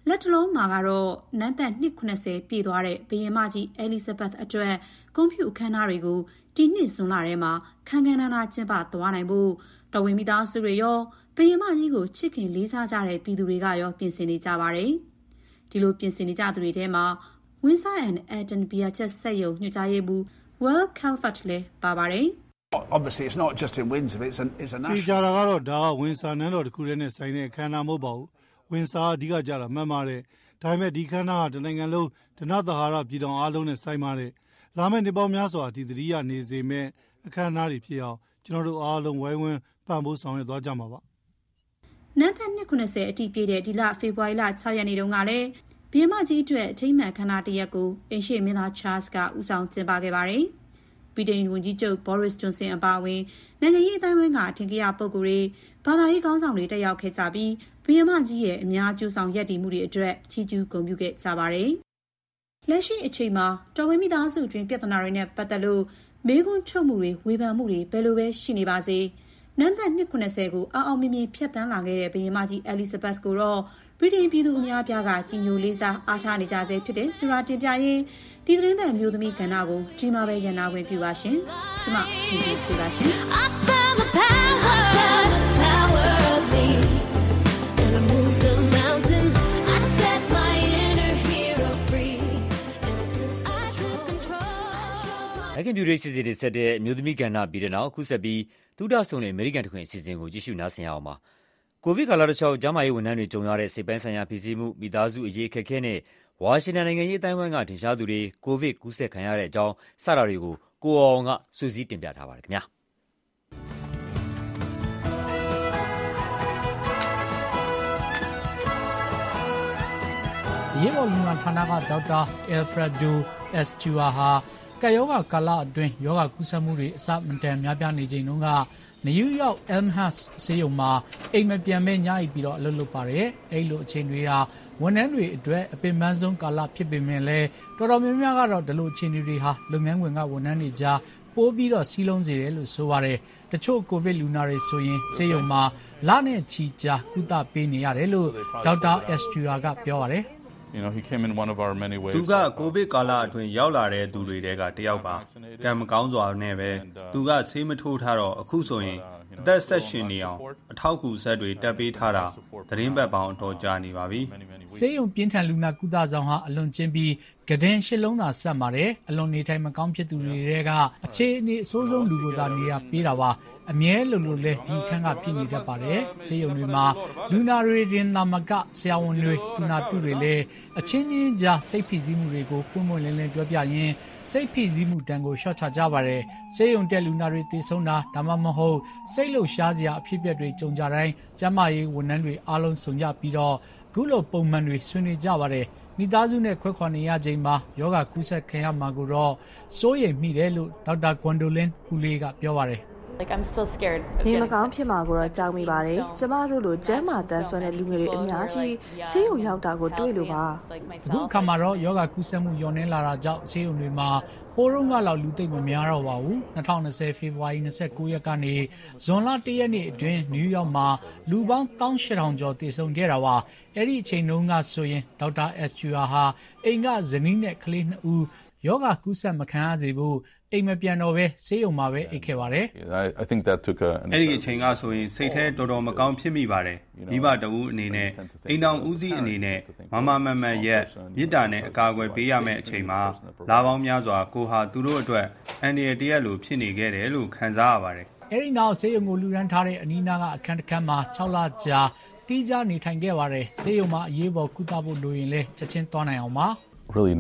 လက်တလုံးမှာကတော့နန်းသက်နှစ်80ပြည့်သွားတဲ့ဘုရင်မကြီးအဲလီဇဘက်အတွက်ဂုဏ်ပြုအခမ်းအနားတွေကိုဒီနှစ်ဇွန်လထဲမှာခမ်းခမ်းနားနားကျင်းပသွားနိုင်ဖို့တော်ဝင်မိသားစုတွေရောဘုရင်မကြီးကိုချစ်ခင်လေးစားကြတဲ့ပြည်သူတွေကရောပြင်ဆင်နေကြပါတယ်။ဒီလိုပြင်ဆင်နေကြသူတွေထဲမှာ Windsor and Eton ဘီယာချက်ဆက်ယုံညွှန်ကြားရေးမှူး Will Calvert လည်းပါပါတယ်။ Obviously it's not just in Windsor, it's a national. ဒီကြတာကတော့ဒါက Windsor နန်းတော်တစ်ခုတည်းနဲ့ဆိုင်တဲ့အခမ်းအနားမဟုတ်ပါဘူး။ Windsor အဓိကကြတာမှန်ပါတယ်။ဒါပေမဲ့ဒီအခမ်းအနားကတနိုင်ငံလုံးဒနသဟာရပြည်တော်အားလုံးနဲ့ဆိုင်ပါတယ်။လာမယ့်နှစ်ပေါင်းများစွာဒီသတိရနေစေမဲ့အခမ်းအနားတွေဖြစ်အောင်ကျွန်တော်တို့အားလုံးဝိုင်းဝန်းပံ့ပိုးဆောင်ရွက်သွားကြမှာပါ။နန်းသက်နှစ်80အတိပြည့်တဲ့ဒီလဖေဖော်ဝါရီလ6ရက်နေ့တုန်းကလည်းဘုရင်မကြီးအတွက်အထိမ်းအမှန်ခမ်းနားတစ်ရက်ကိုအိမ်ရှေ့မင်းသား Charles ကဦးဆောင်ကျင်းပခဲ့ပါတယ်။ဗြိတိန်ဝန်ကြီးချုပ် Boris Johnson အပါအဝင်နိုင်ငံရေးအတိုင်းအဝိုင်းကအထင်ကရပုဂ္ဂိုလ်တွေဘာသာရေးခေါင်းဆောင်တွေတက်ရောက်ခဲ့ကြပြီးဘုရင်မကြီးရဲ့အများကျူးဆောင်ရပ်တည်မှုတွေအတွက်ချီးကျူးဂုဏ်ပြုခဲ့ကြပါတယ်။လက်ရှိအချိန်မှာတော်ဝင်မိသားစုတွင်ပြဿနာတွေနဲ့ပတ်သက်လို့မေးခွန်းထုတ်မှုတွေဝေဖန်မှုတွေဘယ်လိုပဲရှိနေပါစေနန်းသက်နှစ်80ကိုအောင်မြင်မြင်ဖြတ်သန်းလာခဲ့တဲ့ဘုရင်မကြီးအဲလီဇဘက်ကိုတော့ဗြိတိန်ပြည်သူအများအပြားကကြီးညိုလေးစားအားထားနေကြဆဲဖြစ်တဲ့ဆိုတာတင်ပြရင်းဒီသတင်းပတ်မျိုးသမီးကဏ္ဍကိုဒီမှာပဲရန်နာဝင်ပြပါရှင်။ကျွန်မဒီလိုထူပါရှင်အခင်ပြူရေးစီစဉ်နေဆက်တဲ့အမျိုးသမီးကဏ္ဍပြီးတဲ့နောက်အခုဆက်ပြီးသုဒဆုံတဲ့အမေရိကန်တခွင်အစီအစဉ်ကိုကြည့်ရှုနားဆင်ရအောင်ပါ။ကိုဗစ်ကာလတစ်လျှောက်ကျန်းမာရေးဝန်ထမ်းတွေကြုံရတဲ့စိတ်ပိုင်းဆိုင်ရာဖိစီးမှုမိသားစုအရေးအခက်အခဲနဲ့ဝါရှင်တန်နိုင်ငံရေးအတိုင်းအဝိုင်းကထင်ရှားသူတွေကိုဗစ်ကူးစက်ခံရတဲ့အကြောင်းစတာတွေကိုကိုအောင်ကစုစည်းတင်ပြထားပါတယ်ခင်ဗျာ။ရေဘော်လူနာဌာနကဒေါက်တာအယ်ဖရက်ဒိုအက်စတူအာဟာကယောဂကာလအတွင်းယောဂကူးစက်မှုတွေအစမတန်များပြားနေချိန်တုန်းကနယူးယောက် Elmhurst ဆေးရုံမှာအိမ်မပြန်မဲ့ညအိပ်ပြီးတော့အလုပ်လုပ်ပါတယ်။အဲ့လိုအချိန်တွေဟာဝန်ထမ်းတွေအတွက်အပင်ပန်းဆုံးကာလဖြစ်ပေမဲ့လည်းတော်တော်များများကတော့ဒီလိုအချိန်တွေဟာလုပ်ငန်းခွင်ကဝန်ထမ်းတွေကြားပိုးပြီးတော့စီးလုံးစေတယ်လို့ဆိုပါတယ်။တချို့ကိုဗစ်လူနာတွေဆိုရင်ဆေးရုံမှာလနဲ့ချီကြာကုသပေးနေရတယ်လို့ဒေါက်တာအက်စတူအာကပြောပါတယ်။ he came in one of our many ways. သူကကိုဗစ်ကာလအတွင်းရောက်လာတဲ့သူတွေတဲကတယောက်ပါကံမကောင်းစွာနဲ့ပဲသူကဆေးမထိုးထားတော့အခုဆိုရင်အသက်ဆက်ရှင်နေအောင်အထောက်အကူဆက်တွေတက်ပေးထားတာသတင်းပတ်ပေါင်းအတော်ကြာနေပါပြီဆေးရုံပြင်းထန်လူနာကုသဆောင်ဟာအလွန်ကျင်းပြီးကဒင်ရှစ်လုံးသာဆက်ပါတယ်အလွန်နေထိုင်မကောင်းဖြစ်သူတွေကအခြေအနေအဆိုးဆုံးလူကိုသာနေရာပေးတာပါအမြဲလိုလဲဒီခန်းကပြည်နေတတ်ပါတယ်ဆေးရုံတွေမှာလူနာတွေတင်သာမကဆရာဝန်တွေကုနာပြုတွေလည်းအချင်းချင်းကြားစိတ်ဖိစီးမှုတွေကိုပွင့်ပွင့်လင်းလင်းပြောပြရင်းစိတ်ဖိစီးမှုတန်ကိုရှော့ချကြပါတယ်ဆေးရုံတက်လူနာတွေတည်ဆုံးတာဒါမှမဟုတ်စိတ်လှုပ်ရှားစရာအဖြစ်အပျက်တွေကြုံကြတိုင်းကျန်းမာရေးဝန်ထမ်းတွေအားလုံးစုံကြပြီးတော့အခုလိုပုံမှန်တွေဆွေးနွေးကြပါတယ်မိသားစုနဲ့ခွဲခွာနေရချိန်မှာယောဂကူးစက်ခံရမှာကိုတော့စိုးရိမ်မိတယ်လို့ဒေါက်တာဂွန်ဒိုလင်းဟူလေးကပြောပါတယ် I'm still scared. နေမကောင်းဖြစ်မှာကိုတော့ကြောက်မိပါတယ်။ကျမတို့လိုကျန်းမာတန်းဆွမ်းတဲ့လူငယ်တွေအများကြီးဆေးရုံရောက်တာကိုတွေ့လို့ပါ။အခုအခါမှာတော့ယောဂကူးစက်မှုညော့နှင်းလာတာကြောင့်ဆေးရုံတွေမှာဟိုးရုံးကလောက်လူသိပ်မများတော့ပါဘူး။2020ဖေဖော်ဝါရီ29ရက်ကနေဇွန်လ1ရက်နေ့အတွင်းနယူးယောက်မှာလူပေါင်း18000ကျော်တည်ဆုံခဲ့တာပါ။အဲ့ဒီအချိန်တုန်းကဆိုရင်ဒေါက်တာအက်စတူအာဟာအိမ်ကဇနီးနဲ့ကလေး2ဦးယောဂကူးစက်မခံရစေဖို့အိမ်မပြန်တော့ပဲဆေးရုံမှာပဲအိတ်ခဲ့ပါတယ်။ I think that tookအဲ့ဒီအချိန်ကဆိုရင်စိတ်ထဲတော်တော်မကောင်းဖြစ်မိပါတယ်။မိဘတဦးအနေနဲ့အိမ်တော်ဦးစီးအနေနဲ့မမမမရက်မြစ်တာနဲ့အကာအကွယ်ပေးရမယ့်အချိန်မှာလာပေါင်းများစွာကိုဟာသူတို့အတွက်အန်ဒီရတရက်လိုဖြစ်နေခဲ့တယ်လို့ခံစားရပါတယ်။အဲ့ဒီနောက်ဆေးရုံကိုလူရန်ထားတဲ့အနီးနားကအခန်းတစ်ခန်းမှာ6လကြာတီးခြားနေထိုင်ခဲ့ပါတယ်။ဆေးရုံမှာအရေးပေါ်ကုသဖို့လိုရင်လည်းချက်ချင်းသွားနိုင်အောင်ပါ။ Really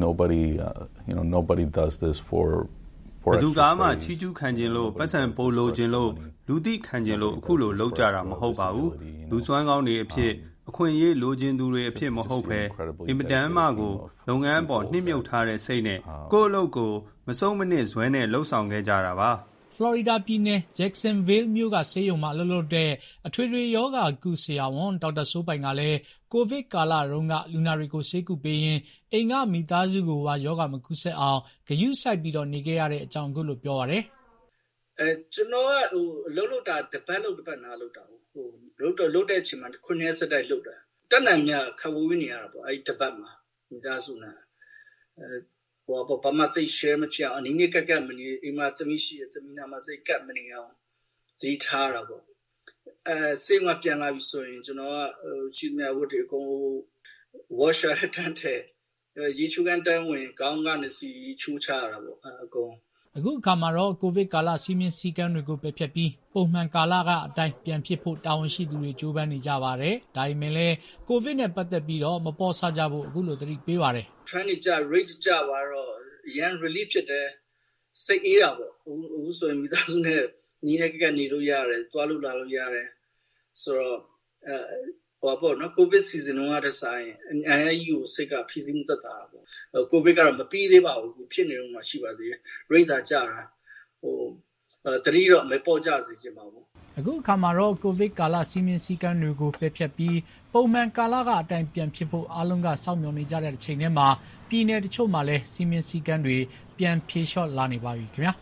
nobody does this forဘသူကမှချီးကျူးခံခြင်းလို့ပတ်စံပိုးလိုခြင်းလို့လူသိခံခြင်းလို့အခုလိုလောက်ကြတာမဟုတ်ပါဘူးလူစွမ်းကောင်းတွေအဖြစ်အခွင့်အရေးလိုချင်သူတွေအဖြစ်မဟုတ်ပဲအင်မတန်မှကိုလုပ်ငန်းပေါ်နှိမ့်မြုပ်ထားတဲ့စိတ်နဲ့ကိုယ့်အလုပ်ကိုမဆုံးမနစ်ဇွဲနဲ့လှုပ်ဆောင်ခဲ့ကြတာပါဖလော်ရီဒါပြည်နယ်ဂျက်ဆင်ဗေးလ်မြို့ကဆေးရုံမှာအလုပ်လုပ်တဲ့အထွေထွေယောဂကုဆရာဝန်ဒေါက်တာစိုးပိုင်ကလည်းကိုဗစ်ကာလတုန်းကလူနာတွေကိုဆေးကုပေးရင်အိမ်ကမိသားစုကိုပါယောဂမကုဆက်အောင်ဂရုစိုက်ပြီးတော့နေခဲ့ရတဲ့အကြောင်းကိုလို့ပြောပါတယ်ကျွန်တော်ကလှုပ်တာတပတ်နားလှုပ်တာလှုပ်တဲ့အချိန်မှာ9ရက်ဆက်တိုက်လှုပ်တာတက်နိုင်မြခဝေးနေရတာပေါ့အဲ့ဒီတပတ်မှာမိသားစုနဲ့ဘာမှစိတ် share မဖြစ်အောင်အနေနဲ့ကပ်မနေအိမ်မှာသမီးရှိရသမီးနာမှာစိတ်ကပ်မနေအောင်ဇီးထားတာပေါ့စိတ်ကပြန်လာပြီဆိုရင်ကျွန်တော်ကရှိနေဝတ်တွေအကုန် washer တန်းတဲ့ရေချိုးကန်တန်းဝင်ခေါင်းကနေစီချိုးချရတာပေါ့အကုန်အခုအခါမှာတော့ကိုဗစ်ကာလစီမင်းစည်းကမ်းတွေကိုပယ်ဖျက်ပြီးပုံမှန်ကာလကအတိုင်းပြန်ဖြစ်ဖို့တာဝန်ရှိသူတွေကြိုးပမ်းနေကြပါတယ်။ဒါပေမဲ့လည်းကိုဗစ်နဲ့ပတ်သက်ပြီးတော့မပေါ်ဆကြဖို့အခုလိုသတိပေးပါတယ်။ trend ကြ rate ကြပါတော့ရန် relief ဖြစ်တယ်စိတ်အေးတာပေါ့အခုဆိုရင်မိသားစုနဲ့ညီတဲ့ကနေလို့ရတယ်သွားလို့လာလို့ရတယ်ဆိုတော့ပေါ့နော်ကိုဗစ် season ကတည်းဆိုင်အရေးကိုစိတ်ကဖြည့်ဆည်းမှုသက်တာပေါ့ကိုဗစ်ကတော့မပြီးသေးပါဘူးဖြစ်နေတော့မှရှိပါသေးတယ် rate သာကြတာတတိတော့မပေါ်ကြစေချင်ပါဘူးအခုအခါမှာတော့ကိုဗစ်ကာလစီမင်းစည်းကမ်းတွေကိုပယ်ဖျက်ပြီးပုံမှန်ကာလကအတိုင်းပြန်ဖြစ်ဖို့အားလုံးကစောင့်မျှော်နေကြတဲ့အချိန်ထဲမှာပြည်내တချို့မှာလည်းစီမင်းစည်းကမ်းတွေပြန်ဖြေလျှော့လာနေပါပြီခင်ဗျာ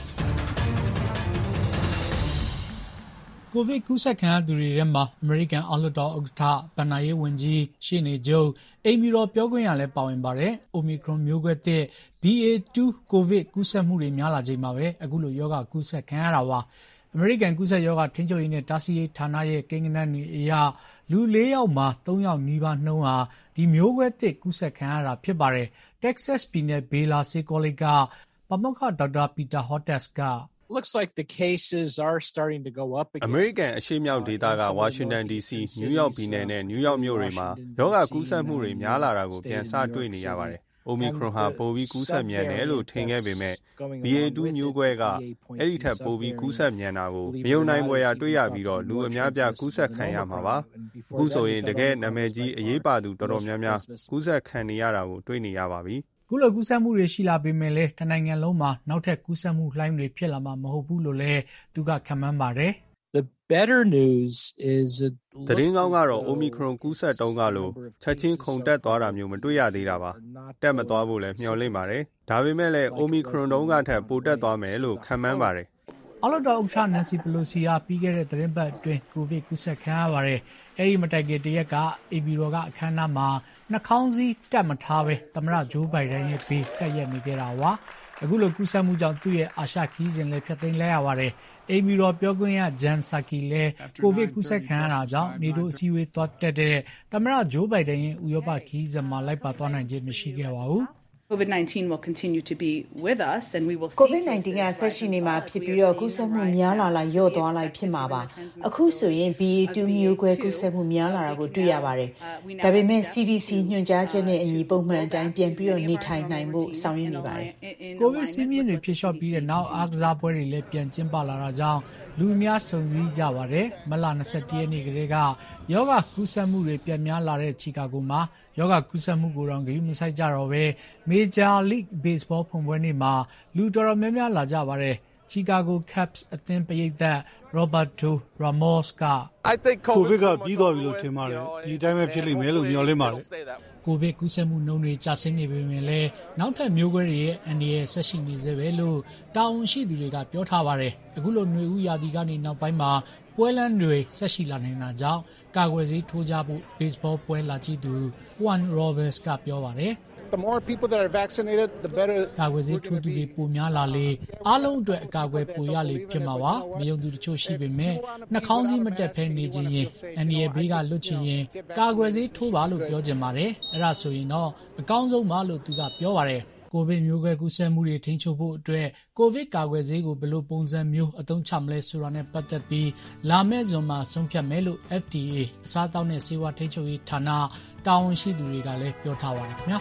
ကိုဗစ်ကူးစက်ခံရသူတွေထဲမှာအမေရိကန်အောက်လွှတ်တော်ဥက္ကဋ္ဌဘဏ္ဍာရေးဝန်ကြီးရှေ့နေချုပ်အိမ်မီတော်ပြောခွင့်ရလည်းပါဝင်ပါတယ်။ Omicron မျိုးကွဲသစ် BA.2 ကိုဗစ်ကူးစက်မှုတွေများလာချိန်မှာပဲအခုလိုရောဂါကူးစက်ခံရတာပါ။အမေရိကန်ကူးစက်ရောဂါထိန်းချုပ်ရေးနဲ့တားဆီးရေးဌာနရဲ့ကိန်းဂဏန်းတွေအရလူ4ယောက်မှာ3ယောက်နီးပါးနှုန်းဟာဒီမျိုးကွဲသစ်ကူးစက်ခံရတာဖြစ်ပါတယ်။ Texas ပြည်နယ်ဘေလာဆေးကောလိပ်ကပါမောက္ခဒေါက်တာပီတာဟော့တက်စ်က looks like the cases are starting to go up again. အမေရိကန်အရှေ့မြောက်ဒေသကဝါရှင်တန် DC နယူးယောက်ပြည်နယ်နဲ့နယူးယောက်မြို့တွေမှာရောဂါကူးစက်မှုတွေများလာတာကိုပြန်စတွေ့နေရပါတယ်။ Omicron ဟာပိုပြီးကူးစက်မြန်တယ်လို့ထင်ခဲ့ပေမဲ့ BA.2 မျိုးကွဲကအဲ့ဒီထက်ပိုပြီးကူးစက်မြန်တာကိုမယုံနိုင်ဖွယ်ရာတွေ့ရပြီးတော့လူအများပြကူးစက်ခံရမှာပါ။အခုဆိုရင်တကယ်နာမည်ကြီးအရေးပါသူတော်တော်များများကူးစက်ခံနေရတာကိုတွေ့နေရပါပြီ။ခုလိုကူးစက်မှုတွေရှိလာပေမဲ့လည်းတနိုင်ငံလုံးမှာနောက်ထပ်ကူးစက်မှုလှိုင်းတွေဖြစ်လာမှာမဟုတ်ဘူးလို့လည်းသူကခန့်မှန်းပါတယ်။ The better news is သတင်းကောင်းကတော့ Omicron ကူးစက်တုန်းကလို့ချက်ချင်းခုန်တက်သွားတာမျိုးမတွေ့ရသေးတာပါ။တက်မသွားဖို့လည်းမျှော်လင့်ပါတယ်။ဒါပေမဲ့လည်း Omicron တုန်းကထက်ပိုတက်သွားမယ်လို့ခန့်မှန်းပါတယ်။အောက်လွှတ်တော်ဥက္ကဋ္ဌနန်စီပလိုစီဟာပြီးခဲ့တဲ့သတင်းပတ်အတွင်းကိုဗစ်ကူးစက်ခံရပါတယ်။အဲဒီမတိုင်ခင်တရက်ကအေဘီရောကအခမ်းအနားမှာနှာခေါင်းစည်းတက်မထားပဲသမ္မတဂျိုးဘိုင်ဒန်ရဲ့ဘေးကပ်ရက်နေကြတာပါ။အခုလိုကူးစက်မှုကြောင့်သူ့ရဲ့အာရှခီးစဉ်လည်းဖျက်သိမ်းလိုက်ရပါတယ်။အေဘီရောပြောခွင့်ရဂျန်ဆာကီလည်းကိုဗစ်ကူးစက်ခံရတာကြောင့်နေတိုးအစည်းအဝေးသွားတက်တဲ့သမ္မတဂျိုးဘိုင်ဒန်ရဲ့ဥရောပခီးစဉ်မှာလိုက်ပါသွားနိုင်ခြင်းမရှိခဲ့ပါဘူး။ COVID-19 will continue to be with us and we will see COVID-19 ကဆက်ရှိနေမှာဖြစ်ပြီးတော့ကူးစက်မှုများလာလိုက်ရော့သွားလိုက်ဖြစ်မှာပါအခုဆိုရင် BA.2 မျိုးကွဲကူးစက်မှုများလာတာကိုတွေ့ရပါတယ်ဒါပေမဲ့ CDC ညွှန်ကြားချက်နဲ့အညီပုံမှန်အတိုင်းပြန်ပြီးတော့နေထိုင်နိုင်ဖို့ဆောင်ရွက်နေပါတယ်ကိုဗစ်စည်းမျဉ်းတွေဖြေလျှော့ပြီးတဲ့နောက်အားကစားပွဲတွေလည်းပြန်ကျင်းပလာတာကြောင့်လူများစုံစည်းကြပါတယ်မလ21ရက်နေ့ကလေးကယောဂကူးစက်မှုတွေပြန်များလာတဲ့ချီကာဂိုမှာယောဂကူးစက်မှုကိုတော့ဂရုမစိုက်ကြတော့ပဲမေဂျာလိဂ်ဘေ့စ်ဘောဖွင့်ပွဲနေ့မှာလူတော်တော်များများလာကြပါတယ်ချီကာဂိုကပ်စ်အသင်းပရိသတ်ရောဘတ်တိုရာမော့စ်ကကိုဗစ်ကပြီးသွားပြီလို့ထင်ပါတယ်ဒီအတိုင်းပဲဖြစ်လိမ့်မယ်လို့မျှော်လင့်ပါတယ်ကိုဗစ်ကူးစက်မှုနှုန်းတွေကျဆင်းနေပေမဲ့လည်းနောက်ထပ်မျိုးကွဲတွေရဲ့အန္တရာယ်ဆက်ရှိနေသေးပဲလို့တာဝန်ရှိသူတွေကပြောထားပါတယ်အခုလိုຫນွေဦးရာသီကနေနောက်ပိုင်းမှာပွဲလမ်းတွေဆက်ရှိလာနေတာကြောင့်ကာကွယ်ဆေးထိုးကြဖို့ baseball ပွဲလာကြည့်သူ Juan Robles ကပြောပါတယ် The more people that are vaccinated the better ကာကွယ်ဆေးထိုးသူတွေပိုများလာလေအားလုံးအတွက်အကာအကွယ်ပိုရလေဖြစ်မှာပါမယုံသူတချို့ရှိပေမဲ့နှာခေါင်းစည်းမတက်ဖဲနေခြင်းရင်အန္တရာယ်ဘေးကလွတ်ချင်ရင်ကာကွယ်ဆေးထိုးပါလို့ပြောချင်ပါတယ်အဲ့ဒါဆိုရင်တော့အကောင်းဆုံးပါလို့သူကပြောပါတယ်ကိုဗစ်မျိုးကွဲကူးစက်မှုတွေထိန်းချုပ်ဖို့အတွက်ကိုဗစ်ကာကွယ်ဆေးကိုဘယ်လိုပုံစံမျိုးအသုံးချမလဲဆိုတာနဲ့ပတ်သက်ပြီးလာမယ့်ဇွန်မှာဆုံးဖြတ်မယ်လို့ FDA အစားအသောက်နဲ့ဆေးဝါးထိန်းချုပ်ရေးဌာနတာဝန်ရှိသူတွေကလည်းပြောထားပါတယ်ခင်ဗျာ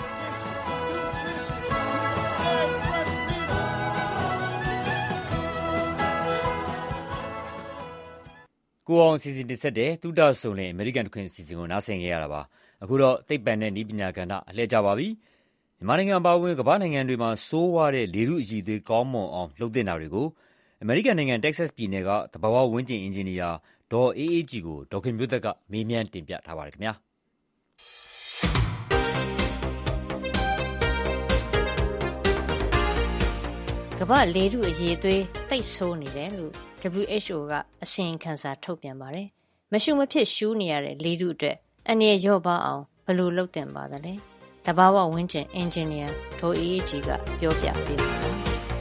ကိုအောင်စီစဉ်တင်ဆက်တဲ့သုတဆုံလင်အမေရိကန်တခွင်စီစဉ်ကိုနားဆင်ကြရတာပါအခုတော့သိပ္ပံနဲ့နည်းပညာကဏ္ဍအလှည့်ကြပါပြီမြန်မာနိုင်ငံပါဝင်ကမ္ဘာနိုင်ငံတွေမှာစိုးဝါတဲ့လေထုအရည်အသွေးကောင်းမွန်အောင်လှုပ်တင်တာတွေကိုအမေရိကန်နိုင်ငံတက္ကဆက်ပြည်နယ်ကသဘာဝဝန်းကျင်အင်ဂျင်နီယာဒေါ်အေးအေးကြီးကိုဒေါက်ခင်မျိုးသက်ကမေးမြန်းတင်ပြထားပါတယ်ခင်ဗျာကမ္ဘာလေထုအရည်အသွေးသိပ်ဆိုးနေတယ်လို့WHO ကအစီရင်ခံစာထုတ်ပြန်ပါတယ်။မရှုမဖြစ်ရှူးနေရတဲ့လေထုအတွက်အနည်းရော့ပါအောင်ဘယ်လိုလုပ်တင်ပါသလဲတဘာဝဝင်းကျင်အင်ဂျင်နီယာထိုးအေးကြီးကပြောပြပေးပါမယ်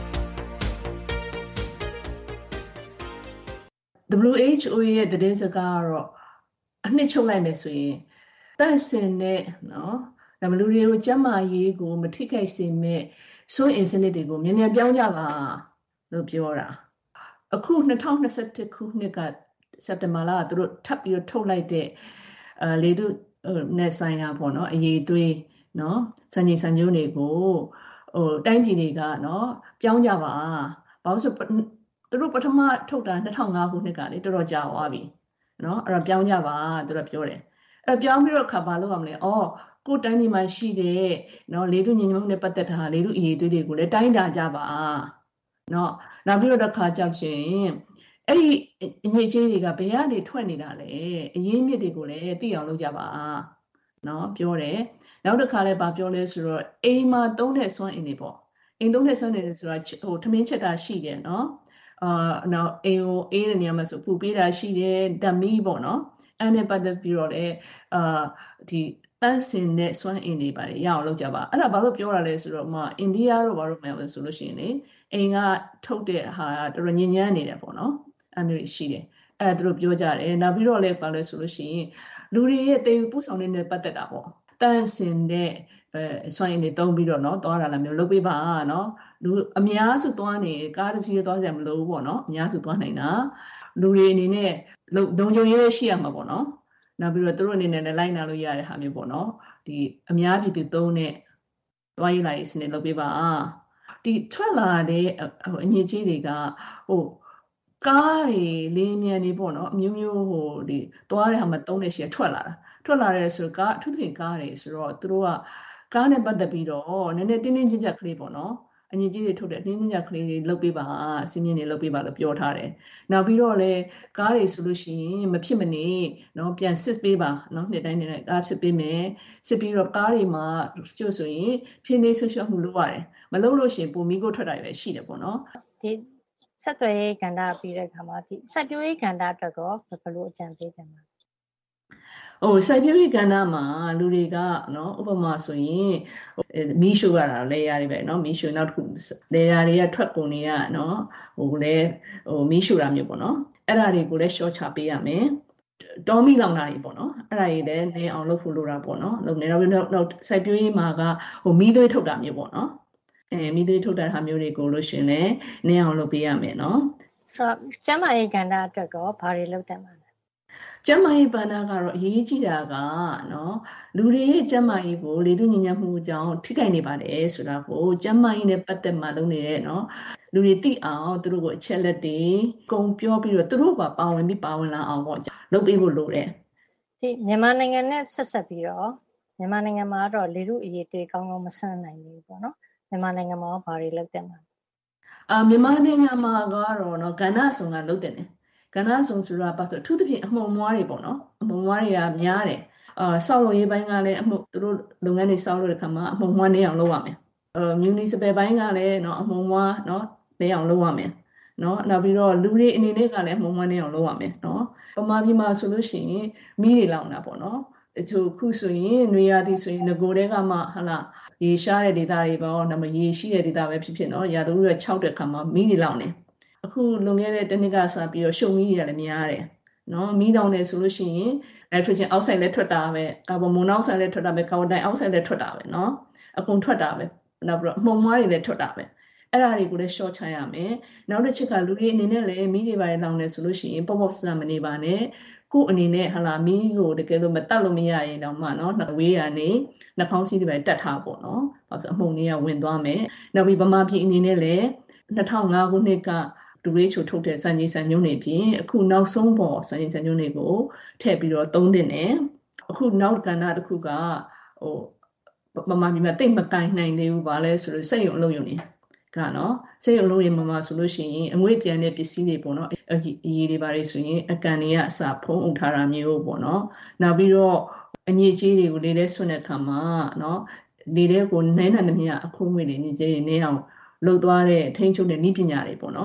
WHO ရဲ့တည်စကားကတော့အနှစ်ချုပ်လိုက်မယ်ဆိုရင်တန့်စင်တဲ့နော်ဒါမလူတွေကိုကျန်းမာရေးကိုမထိခိုက်စေမဲ့စွန့်အင်စနစ်တွေကိုမြန်မြန်ပြောင်းကြပါလို့ပြောတာအခု2021ခုနှစ်ကစက်တင်ဘာလကသူတို့ထပ်ပြီးထုတ်လိုက်တဲ့လေတုနဲ့ဆိုင်ရာပေါ့နော်အရေးသွေးနော်စံချိန်စံညွှန်းတွေကိုတိုင်းပြည်တွေကနော်ပြောင်းကြပါဘာလို့ဆိုသူတို့ပထမထုတ်တာ2005ခုနှစ်ကလေတော်တော်ကြာသွားပြီနော်အဲ့တော့ပြောင်းကြပါသူတို့ပြောတယ်အဲ့ပြောင်းပြီးတော့ခါပါလို့ရမလဲကိုတိုင်းပြည်မှာရှိတဲ့နော်လေတုညင်ညမှုနဲ့ပတ်သက်တာလေတုအရေးသွေးတွေကိုလည်းတိုင်းတာကြပါနော်နောက်ပြီးတော့တစ်ခါကြောက်ရှင်အဲ့ဒီအငြိကြီးတွေကဘယ်ကနေထွက်နေတာလဲအရင်းမြစ်တွေကိုလည်းသိအောင်လုပ်ကြပါနော်ပြောတယ်နောက်တစ်ခါလည်းဗာပြောလဲဆိုတော့အိမ်မှာသုံးတဲ့စွမ်းအင်တွေပေါ့အိမ်သုံးတဲ့စွမ်းအင်တွေဆိုတာထမင်းချက်တာရှိတယ်နော်နောက်အိမ်ကိုအေးတဲ့နေရာမှာဆိုပူပေးတာရှိတယ်ဓာတ်မီးပေါ့နော်အဲ့နဲ့ပတ်သက်ပြီးတော့လည်းဒီတန့်စင်တဲ့စွမ်းအင်တွေပါတယ်ရအောင်လုပ်ကြပါအဲ့ဒါဘာလို့ပြောရလဲဆိုတော့အိန္ဒိယတို့ဘာလို့မှလဲဆိုလို့ရှိရင်လေအိမ်ကထုတ်တဲ့ဟာတော်တော်ညဉ့်ညမ်းနေတယ်ပေါ့နော်အဲ့မျိုးရှိတယ်အဲ့ဒါသူတို့ပြောကြတယ်နောက်ပြီးတော့လည်းဘာလဲဆိုလို့ရှိရင်လူတွေရဲ့တေပို့ဆောင်နေတဲ့ပတ်သက်တာပေါ့တန့်စင်တဲ့စွမ်းအင်တွေတုံးပြီးတော့နော်သွားတာလည်းမျိုးလုပ်ပေးပါနော်လူအများစုသွားနေကားတစ်စီးသွားကြမလို့ပေါ့နော်အများစုသွားနိုင်တာလူတွေအနေနဲ့လုံခြုံရေးရှိရမှာပေါ့နော်နောက်ပြီးတော့သူတို့အနေနဲ့လိုက်နာလို့ရတဲ့ဟာမျိုးပေါ့နော်ဒီအများပြည်သူသုံးတဲ့သွားရေးလာရေးစနစ်လုပ်ပေးပါဒီထွက်လာတဲ့အငြိကြီးတွေကကားတွေလင်းမြန်နေပေါ့နော်အမျိုးမျိုးဒီသွားတဲ့ဟာမှာသုံးတဲ့ရှေ့ထွက်လာတယ်ဆိုတော့အထူးသဖြင့်ကားတွေဆိုတော့သူတို့ကကားနဲ့ပတ်သက်ပြီးတော့နည်းနည်းတင်းတင်းကြပ်ကြပ်ကလေးပေါ့နော်အငြိကြီးတွေထုတ်တဲ့တင်းတင်းကြပ်ကလေးတွေလုပ်ပေးပါအစင်းမြင့်တွေလုပ်ပေးပါလို့ပြောထားတယ်နောက်ပြီးတော့လည်းကားတွေဆိုလို့ရှိရင်မဖြစ်မနေနော်ပြန်စစ်ပေးပါနော်နှစ်တိုင်းနဲ့ကားစစ်ပေးမယ်စစ်ပြီးတော့ကားတွေမှာကျို့ဆိုရင်ဖြင်းနေဆွရှော့မှုလုပ်ရတယ်မလုပ်လို့ရှိရင်ပုံမီကိုထွက်တာပဲရှိတယ်ပေါ့နော်ဒီဆက်သွယ်ရေးကဏ္ဍပြီးတဲ့အခါမှာဒီစိုက်ပျိုးရေးကဏ္ဍအတွက်ကောဘယ်လိုအကြံပေးချင်ပါစိုက်ပျိုးရေးကဏ္ဍမှာလူတွေကနော်ဥပမာဆိုရင်မီးရှို့ရတာလေယာတွေပဲနော်မီးရှို့နောက်တစ်ခုလေယာတွေကထွက်ကုန်တွေကနော်မီးရှို့တာမျိုးပေါ့နော်အဲ့ဒါတွေကိုလည်းရှော့ချပေးရမယ်တောမီလောင်တာတွေပေါ့နော်အဲ့ဒါတွေလည်းနည်းအောင်လုပ်ဖို့လိုတာပေါ့နော်လုပ်နေနောက်စိုက်ပျိုးရေးမှာကမီးသွေးထုတ်တာမျိုးပေါ့နော်မီးသွေးထုတ်တဲ့ဟာမျိုးတွေကိုလို့ရှင်လည်းနည်းအောင်လုပ်ပေးရမယ်နော်ဆိုတော့ကျန်းမာရေးကဏ္ဍအတွက်ကောဘာတွေလုပ်တယ်မှာကျန်းမာရေးဘဏ္ဍာကတော့အရေးကြီးတာကနော်လူတွေရဲ့ကျန်းမာရေးကိုလေတုညဉ့်ညမ်းမှုကြောင့်ထိခိုက်နေပါတယ်ဆိုတာကိုကျန်းမာရေးနဲ့ပတ်သက်မှလုပ်နေတဲ့နော်လူတွေသိအောင်သူတို့ကိုအချက်လက်တွေကုန်ပြောပြီးတော့သူတို့ပါဝင်လာအောင်ပေါ့လုပ်ပေးဖို့လိုတယ်ဒီမြန်မာနိုင်ငံနဲ့ဆက်ဆက်ပြီးတော့မြန်မာနိုင်ငံမှာတော့လေတုအရေးတွေကောင်းကောင်းမဆန်းနိုင်ဘူးပေါ့နော်မြန်မာနိုင်ငံမှာဘာတွေလုပ်တယ်မှာမြန်မာနိုင်ငံမှာကတော့နော်ကဏ္ဍဆောင်ကလုပ်တယ်ကဏ္ဍဆောင်ဆိုတာပါဆိုအထူးသဖြင့်အမှုံမွားတွေပေါ့နော်အမှုံမွားတွေကများတယ်ဆောက်လုပ်ရေးပိုင်းကလည်းသူတို့လုပ်ငန်းတွေဆောက်လုပ်တဲ့ခါမှာအမှုံမွားနေအောင်လုပ်ရမယ်municipal ဘိုင်းကလည်းနော်အမှုံမွားနော်နေအောင်လုပ်ရမယ်နော်နောက်ပြီးတော့လူတွေအနေနဲ့ကလည်းအမှုံမွားနေအောင်လုပ်ရမယ်နော်ပမာပြည်မှာဆိုလို့ရှိရင်မီးတွေလောင်တာပေါ့နော်တချို့ခုဆိုရင်နွေရာသီဆိုရင်ငကိုတဲကမှဟလာရေရှားတဲ့ဒေသတွေပေါ့နော်ရေရှိတဲ့ဒေသပဲဖြစ်နော်ရာသီဥတု6တဲ့ခါမှာမီးတွေလောင်တယ်အခုလွန်ခဲ့တဲ့တစ်နှစ်ကစပြီးတော့ရှုံမီးတွေကလည်းများတယ်နော်မီးတောင်နေဆိုလို့ရှိရင်နိုက်ထရိုဂျင်အောက်ဆိုက်လည်းထွက်တာပဲကာဗွန်မိုနောက်ဆိုက်လည်းထွက်တာပဲကာဗွန်ဒိုင်အောက်ဆိုက်လည်းထွက်တာပဲနော်အကုန်ထွက်တာပဲနောက်ပြီးတော့အမှုံမွားတွေလည်းထွက်တာပဲအဲ့ဒါတွေကိုလည်း short ချရမယ်နောက်တစ်ချက်ကလူတွေအနေနဲ့လည်းမီးတွေပါတယ်လောင်နေဆိုလို့ရှိရင်ပေါ့စမနေပါနဲ့ကိုအနေနဲ့ဟလာမီးကိုတကယ်လို့မတက်လို့မရရင်တော့မှနော်ဝေးရနေနှာခေါင်းစည်းတွေပဲတက်ထားပေါ့နော်ဘာလို့ဆိုအမှုံတွေကဝင်သွားမယ်နောက်ပြီးဗမာပြည်အနေနဲ့လည်း2005ခုနှစ်ကWHOထုတ်တဲ့စံချိန်စံညွှန်းတွေပြင်အခုနောက်ဆုံးပေါ်စံချိန်စံညွှန်းတွေကိုထည့်ပြီးတော့သုံးတင်တယ်အခုနောက်ကဏ္ဍတစ်ခုကမမမြင်တိတ်မကင်နိုင်သေးဘူးဗာလဲဆိုလို့စိတ်ရုံအလုံးယုံနေကနော်စိတ်ရုံလုံးရင်မမဆိုလို့ရှိရင်အငွေ့ပြန်တဲ့ပစ္စည်းတွေပေါ့နော်အရေးတွေပါလေဆိုရင်အကန်တွေကအစာဖုံးအုပ်ထားတာမျိုးပေါ့နော်နောက်ပြီးတော့အညစ်အကြေးတွေကိုလေထဲဆွတဲ့ခါမှာနော်လေထဲကိုနည်းနည်းသမျှအခုငွေတွေညစ်ကြေးတွေနည်းအောင်လှုပ်သွားတဲ့ထိန်းချုပ်တဲ့နည်းပညာတွေပေါ့နော်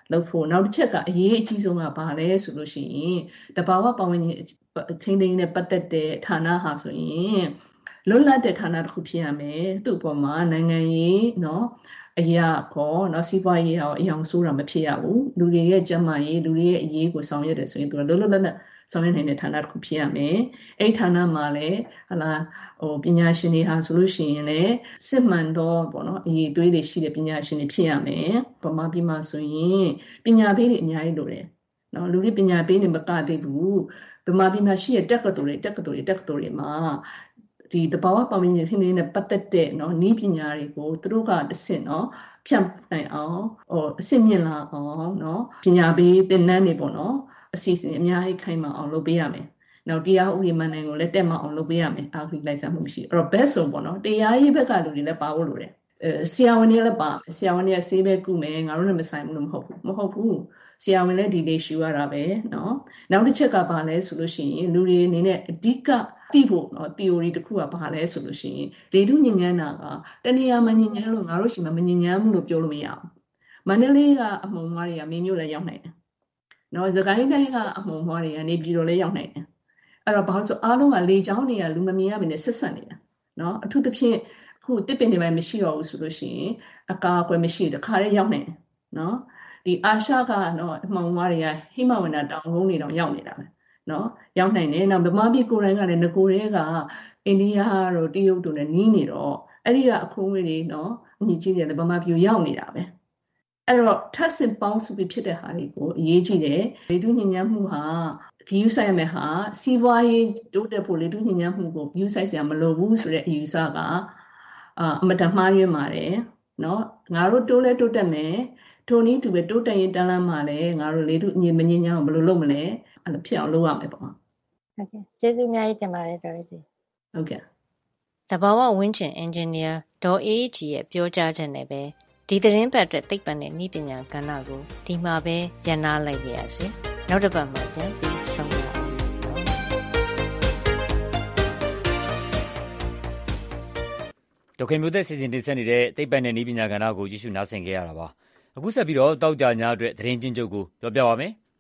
လုပ်ဖို့နောက်တစ်ချက်ကအရေးအကြီးဆုံးကဘာလဲဆိုလို့ရှိရင်တဘာဝပတ်ဝန်းကျင်ထိန်းသိမ်းနဲ့ပတ်သက်တဲ့ဌာနဟာဆိုရင်လွတ်လပ်တဲ့ဌာနတစ်ခုဖြစ်ရမယ်သူ့အပေါ်မှာနိုင်ငံရေးနော်အရာခေါ်နော်စီးပွားရေးအယောင်ဆိုးတာမဖြစ်ရဘူးလူတွေရဲ့ကျန်းမာရေးလူတွေရဲ့အရေးကိုဆောင်ရွက်တယ်ဆိုရင်သူကလွတ်လပ်ဆောင်ရွက်နိုင်တဲ့ဌာနတစ်ခုဖြစ်ရမယ်အဲ့ဌာနမှာလည်းဟလာပညာရှင်တွေဟာဆိုလို့ရှိရင်လည်းစစ်မှန်တော့ပေါ့နော်အရေးသွေးတွေရှိတဲ့ပညာရှင်တွေဖြစ်ရမယ်ပမာပြီးမှဆိုရင်ပညာပေးတွေအများကြီးလိုတယ်နော်လူတွေပညာပေးနေမကသေးဘူးပမာပြီးမှရှိတဲ့တက္ကသိုလ်တွေမှာဒီတဘာဝပတ်ဝန်းကျင်ထိန်းသိမ်းတဲ့ပတ်သက်တဲ့နော်နည်းပညာတွေကိုသူတို့ကတစ်ဆင့်နော်ဖြန့်နိုင်အောင်အဆင့်မြင့်လာအောင်နော်ပညာပေးသင်တန်းတွေပေါ့နော်အစီအစဉ်အများကြီးခိုင်မာအောင်လုပ်ပေးရမယ်။နောက်တရားဥပဒေမှန်တယ်ကိုလည်းတက်မအောင်လုပ်ပေးရမယ်။အာဂရိလိုက်စားမှုမရှိ။အဲ့တော့ဘက်ဆိုပေါ့နော်တရားရေးဘက်ကလူတွေလည်းပါဖို့လိုတယ်။ဆရာဝန်တွေလည်းပါမယ်။ဆရာဝန်တွေကဆေးပဲကုမယ်ငါတို့လည်းမဆိုင်ဘူးလို့မဟုတ်ဘူး။ဆရာဝန်လည်းဒီလေးရှူရတာပဲနော်။နောက်တစ်ချက်ကဘာလဲဆိုလို့ရှိရင်လူတွေအနေနဲ့အဓိကသိဖို့နော် theory တစ်ခုကဘာလဲဆိုလို့ရှိရင်လေထုညဉ့်ညမ်းတာကတဏှာမညဉ့်ညမ်းလို့ငါတို့ရှိမှမညဉ့်ညမ်းဘူးလို့ပြောလို့မရဘူး။မန္တလေးကအမှုံမွားတွေကမင်းမျိုးလည်းရောက်နိုင်တယ်။နော်စကိုင်းတိုင်းကအမှုံမွားတွေကနေပြည်တော်လည်းရောက်နိုင်တယ်အဲ့တော့ဘာလို့ဆိုအားလုံးကလေချောင်းတွေကလူမမြင်ရဘဲနဲ့ဆက်ဆက်နေတာနော်အထူးသဖြင့်အခုတစ်ပင်တွေပဲမရှိတော့ဘူးဆိုလို့ရှိရင်အကာအကွယ်မရှိတခါတည်းရောက်နိုင်တယ်နော်ဒီအာရှကနော်အမှုံမွားတွေကဟိမဝန္တာတောင်ကုန်းတွေတောင်ရောက်နေတာပဲနော်ရောက်နိုင်တယ်နောက်ဗမာပြည်ကိုယ်တိုင်ကလည်းငကိုတွေကအိန္ဒိယတို့တရုတ်တို့နဲ့နီးနေတော့အဲ့ဒီကအခိုးငွေတွေနော်အညီကြီးတွေဗမာပြည်ရောက်နေတာပဲအဲ့တော့ထပ်ဆင့်ပေါင်းစုပြီးဖြစ်တဲ့ဟာတွေကိုအရေးကြီးတယ်လေထုညဉ့်ညမ်းမှုဟာဂရုစိုက်မယ်ဟာစီးပွားရေးတိုးတက်ဖို့လေထုညဉ့်ညမ်းမှုကိုဂရုစိုက်စရာမလိုဘူးဆိုတဲ့အယူဆကအမတန်မှားယွင်းပါတယ်နော်ငါတို့တိုးလဲတိုးတက်မယ်ထိုနည်းတူပဲတိုးတက်ရင်တန်းလန်းမှာလဲငါတို့လေထုညဉ့်မညဉ့်ညမ်းအောင်ဘယ်လိုလုပ်မလဲအဲ့လိုဖြစ်အောင်လုပ်ရမယ်ပေါ့ဟုတ်ကဲ့ကျေးဇူးအများကြီးတင်ပါတယ်ဒေါ်ရီဟုတ်ကဲ့တဘာဝဝင်းကျင်အင်ဂျင်နီယာဒေါ်အေးကြီးရဲ့ပြောကြားချက်နဲ့ပဲဒီသတင်းပတ်အတွက်သိပ္ပံနဲ့နည်းပညာကဏ္ဍကိုဒီမှာပဲရန်နာလိုက်ပါရစေ။နောက်တစ်ပတ်မှာပြန်ပြီးဆုံးပါအောင်။ဒေါက်ခင်မျိုးသက်စီစဉ်တင်ဆက်နေတဲ့သိပ္ပံနဲ့နည်းပညာကဏ္ဍကိုကြည့်ရှုနားဆင်ခဲ့ရတာပါ။အခုဆက်ပြီးတော့တောက်ကြညအတွက်သတင်းချင်းချုပ်ကိုပြောပြပါမယ်။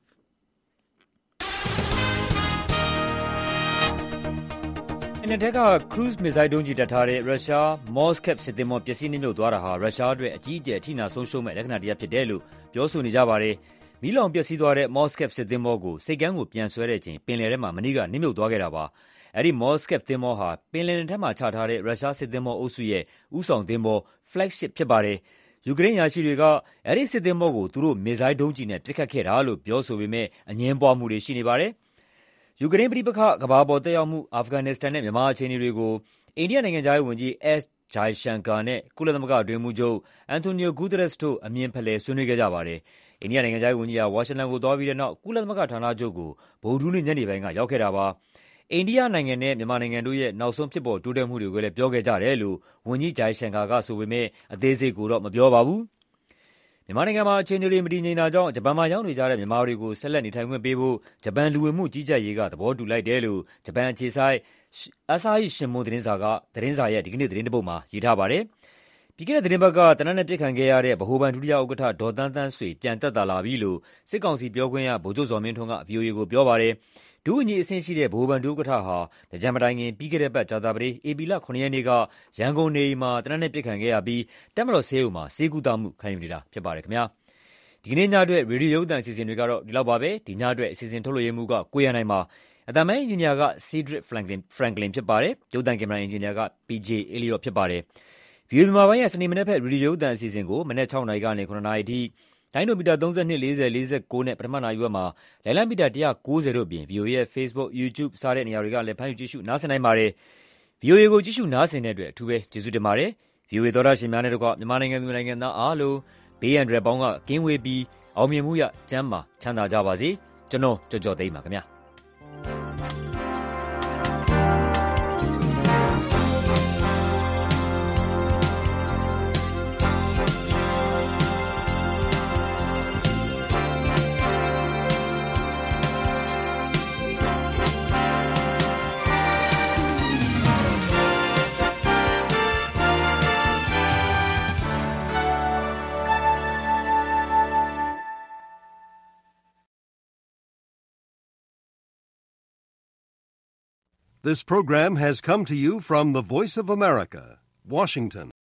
နယ်ထက်က cruise missile ဒုံးကျည်တပ်ထားတဲ့ရုရှား Moskav စစ်သင်္ဘောပျက်စီးနစ်မြုပ်သွားတာဟာရုရှားအတွက်အကြီးအကျယ်အထိနာဆုံးရှုံးမဲ့လက္ခဏာတစ်ရပ်ဖြစ်တယ်လို့ပြောဆိုနေကြပါတယ်။မီးလောင်ပျက်စီးသွားတဲ့ Moskav စစ်သင်္ဘောကိုဆိပ်ကမ်းကိုပြန်ဆွဲတဲ့အချိန်ပင်လယ်ထဲမှာမနေ့ကနစ်မြုပ်သွားခဲ့တာပါ။အဲဒီ Moskav သင်္ဘောဟာပင်လယ်ထဲမှာချထားတဲ့ရုရှားစစ်သင်္ဘောအုပ်စုရဲ့ဦးဆောင်သင်္ဘော flagship ဖြစ်ပါတယ်။ယူကရိန်းအရာရှိတွေကအဲဒီစစ်သင်္ဘောကိုသူတို့ missile ဒုံးကျည်နဲ့ပစ်ခတ်ခဲ့တာလို့ပြောဆိုပေမဲ့အငြင်းပွားမှုတွေရှိနေပါတယ်။ယူကရိန်းပဋိပက္ခကမ္ဘာပေါ်သက်ရောက်မှုအာဖဂန်နစ္စတန်နဲ့မြန်မာအခြေအနေတွေကိုအိန္ဒိယနိုင်ငံခြားရေးဝန်ကြီး S. Jaishankar နဲ့ကုလသမဂ္ဂအတွင်းရေးမှူးချုပ် Antonio Guterres တို့အမြင်ဖလှယ်ဆွေးနွေးခဲ့ကြပါတယ်။အိန္ဒိယနိုင်ငံခြားရေးဝန်ကြီးဟာဝါရှင်တန်ကိုသွားပြီးတဲ့နောက်ကုလသမဂ္ဂဌာနချုပ်ကိုဗုဒ္ဓဟူးနေ့ညနေပိုင်းကရောက်ခဲ့တာပါ။အိန္ဒိယနိုင်ငံနဲ့မြန်မာနိုင်ငံတို့ရဲ့နောက်ဆုံးဖြစ်ပေါ်တိုးတက်မှုတွေကိုလည်းပြောခဲ့ကြတယ်လို့ဝန်ကြီး Jaishankar ကဆိုပေမဲ့အသေးစိတ်ကိုတော့မပြောပါဘူး။မြန်မာနိုင်ငံမှာအခြေအနေတွေမတည်ငြိမ်တာကြောင့်ဂျပန်မှာရောက်နေကြတဲ့မြန်မာတွေကိုဆက်လက်နေထိုင်ခွင့်ပေးဖို့ဂျပန်လူဝင်မှုကြီးကြပ်ရေးကသဘောတူလိုက်တယ်လို့ဂျပန်အခြေစိုက်Asahi Shimbun သတင်းစာရဲ့ဒီကနေ့သတင်းတစ်ပုဒ်မှာရေးထားပါတယ်။ပြီးခဲ့တဲ့သတင်းပတ်ကတနက်နေ့ပြစ်ခတ်ခဲ့ရတဲ့ဗဟိုဘဏ်ဒုတိယဥက္ကဋ္ဌဒေါ်သန်းသန်းဆွေပြန်တက်လာပြီလို့စစ်ကောင်စီပြောခွင့်ရဗိုလ်ချုပ်ဇော်မင်းထွန်းက VOA ကိုပြောပါတယ်။ဒုဝန်ကြီးအဆင့်ရှိတဲ့ဗဟိုဘဏ်ဒုဥက္ကဋ္ဌဟာသင်္ကြန်မတိုင်ခင်ပြီးခဲ့တဲ့ပတ်ကြာသပတေးဧပြီလ 9 ရက်နေ့ကရန်ကုန်နေအိမ်မှာတနက်နေ့ပြစ်ခတ်ခဲ့ရပြီးတပ်မတော်ဆေးရုံမှာဆေးကုသမှုခံယူနေတာဖြစ်ပါတယ်ခင်ဗျာ။ဒီကနေ့ညအတွက်ရေဒီယိုရုပ်သံအစီအစဉ်တွေကတော့ဒီလောက်ပါပဲဒီညအတွက်အစီအစဉ်ထုတ်လွှင့်မှုကကိုရနိုင်ပါအတမန်အင်ဂျင်နီယာက Cedric Franklin ဖြစ်ပါတယ်ရုပ်သံကင်မရာအင်ဂျင်နီယာက PJ Elliot ဖြစ်ပါတယ် VOA မြန်မာပိုင်းရဲ့စနေမနက်ဖက်ရေဒီယိုရုပ်သံအစီအစဉ်ကိုမနက် 6 နာရီကနေ 9 နာရီအထိတိုင်းဒိုမီတာ 32 40 49နဲ့ပထမနာရီဝက်မှာလိုင်းလံမီတာ 190တို့ပြင် VOA ရဲ့ Facebook YouTube စတဲ့နေရာတွေကလည်းဖမ်းယူကြည့်ရှုနားဆင်နိုင်ပါတယ် VOA ကိုကြည့်ရှုနားဆင်တဲ့အတွက်အထူးပဲကျေးဇူးတင်ပါတယ် VOA သောတာရှင်များနဲ့တကွမြန်မာနိုင်ငံသူနိုင်ငံသားအားလုံးဘေးရန်တွေပေါင်းကကင်းဝေးပြီးအောင်မြင်မှုရကျမ်းမာချမ်းသာကြပါစေကျွန်တော်ကြော်ကြော်သိမ်းပါခင်ဗျာ This program has come to you from the Voice of America, Washington.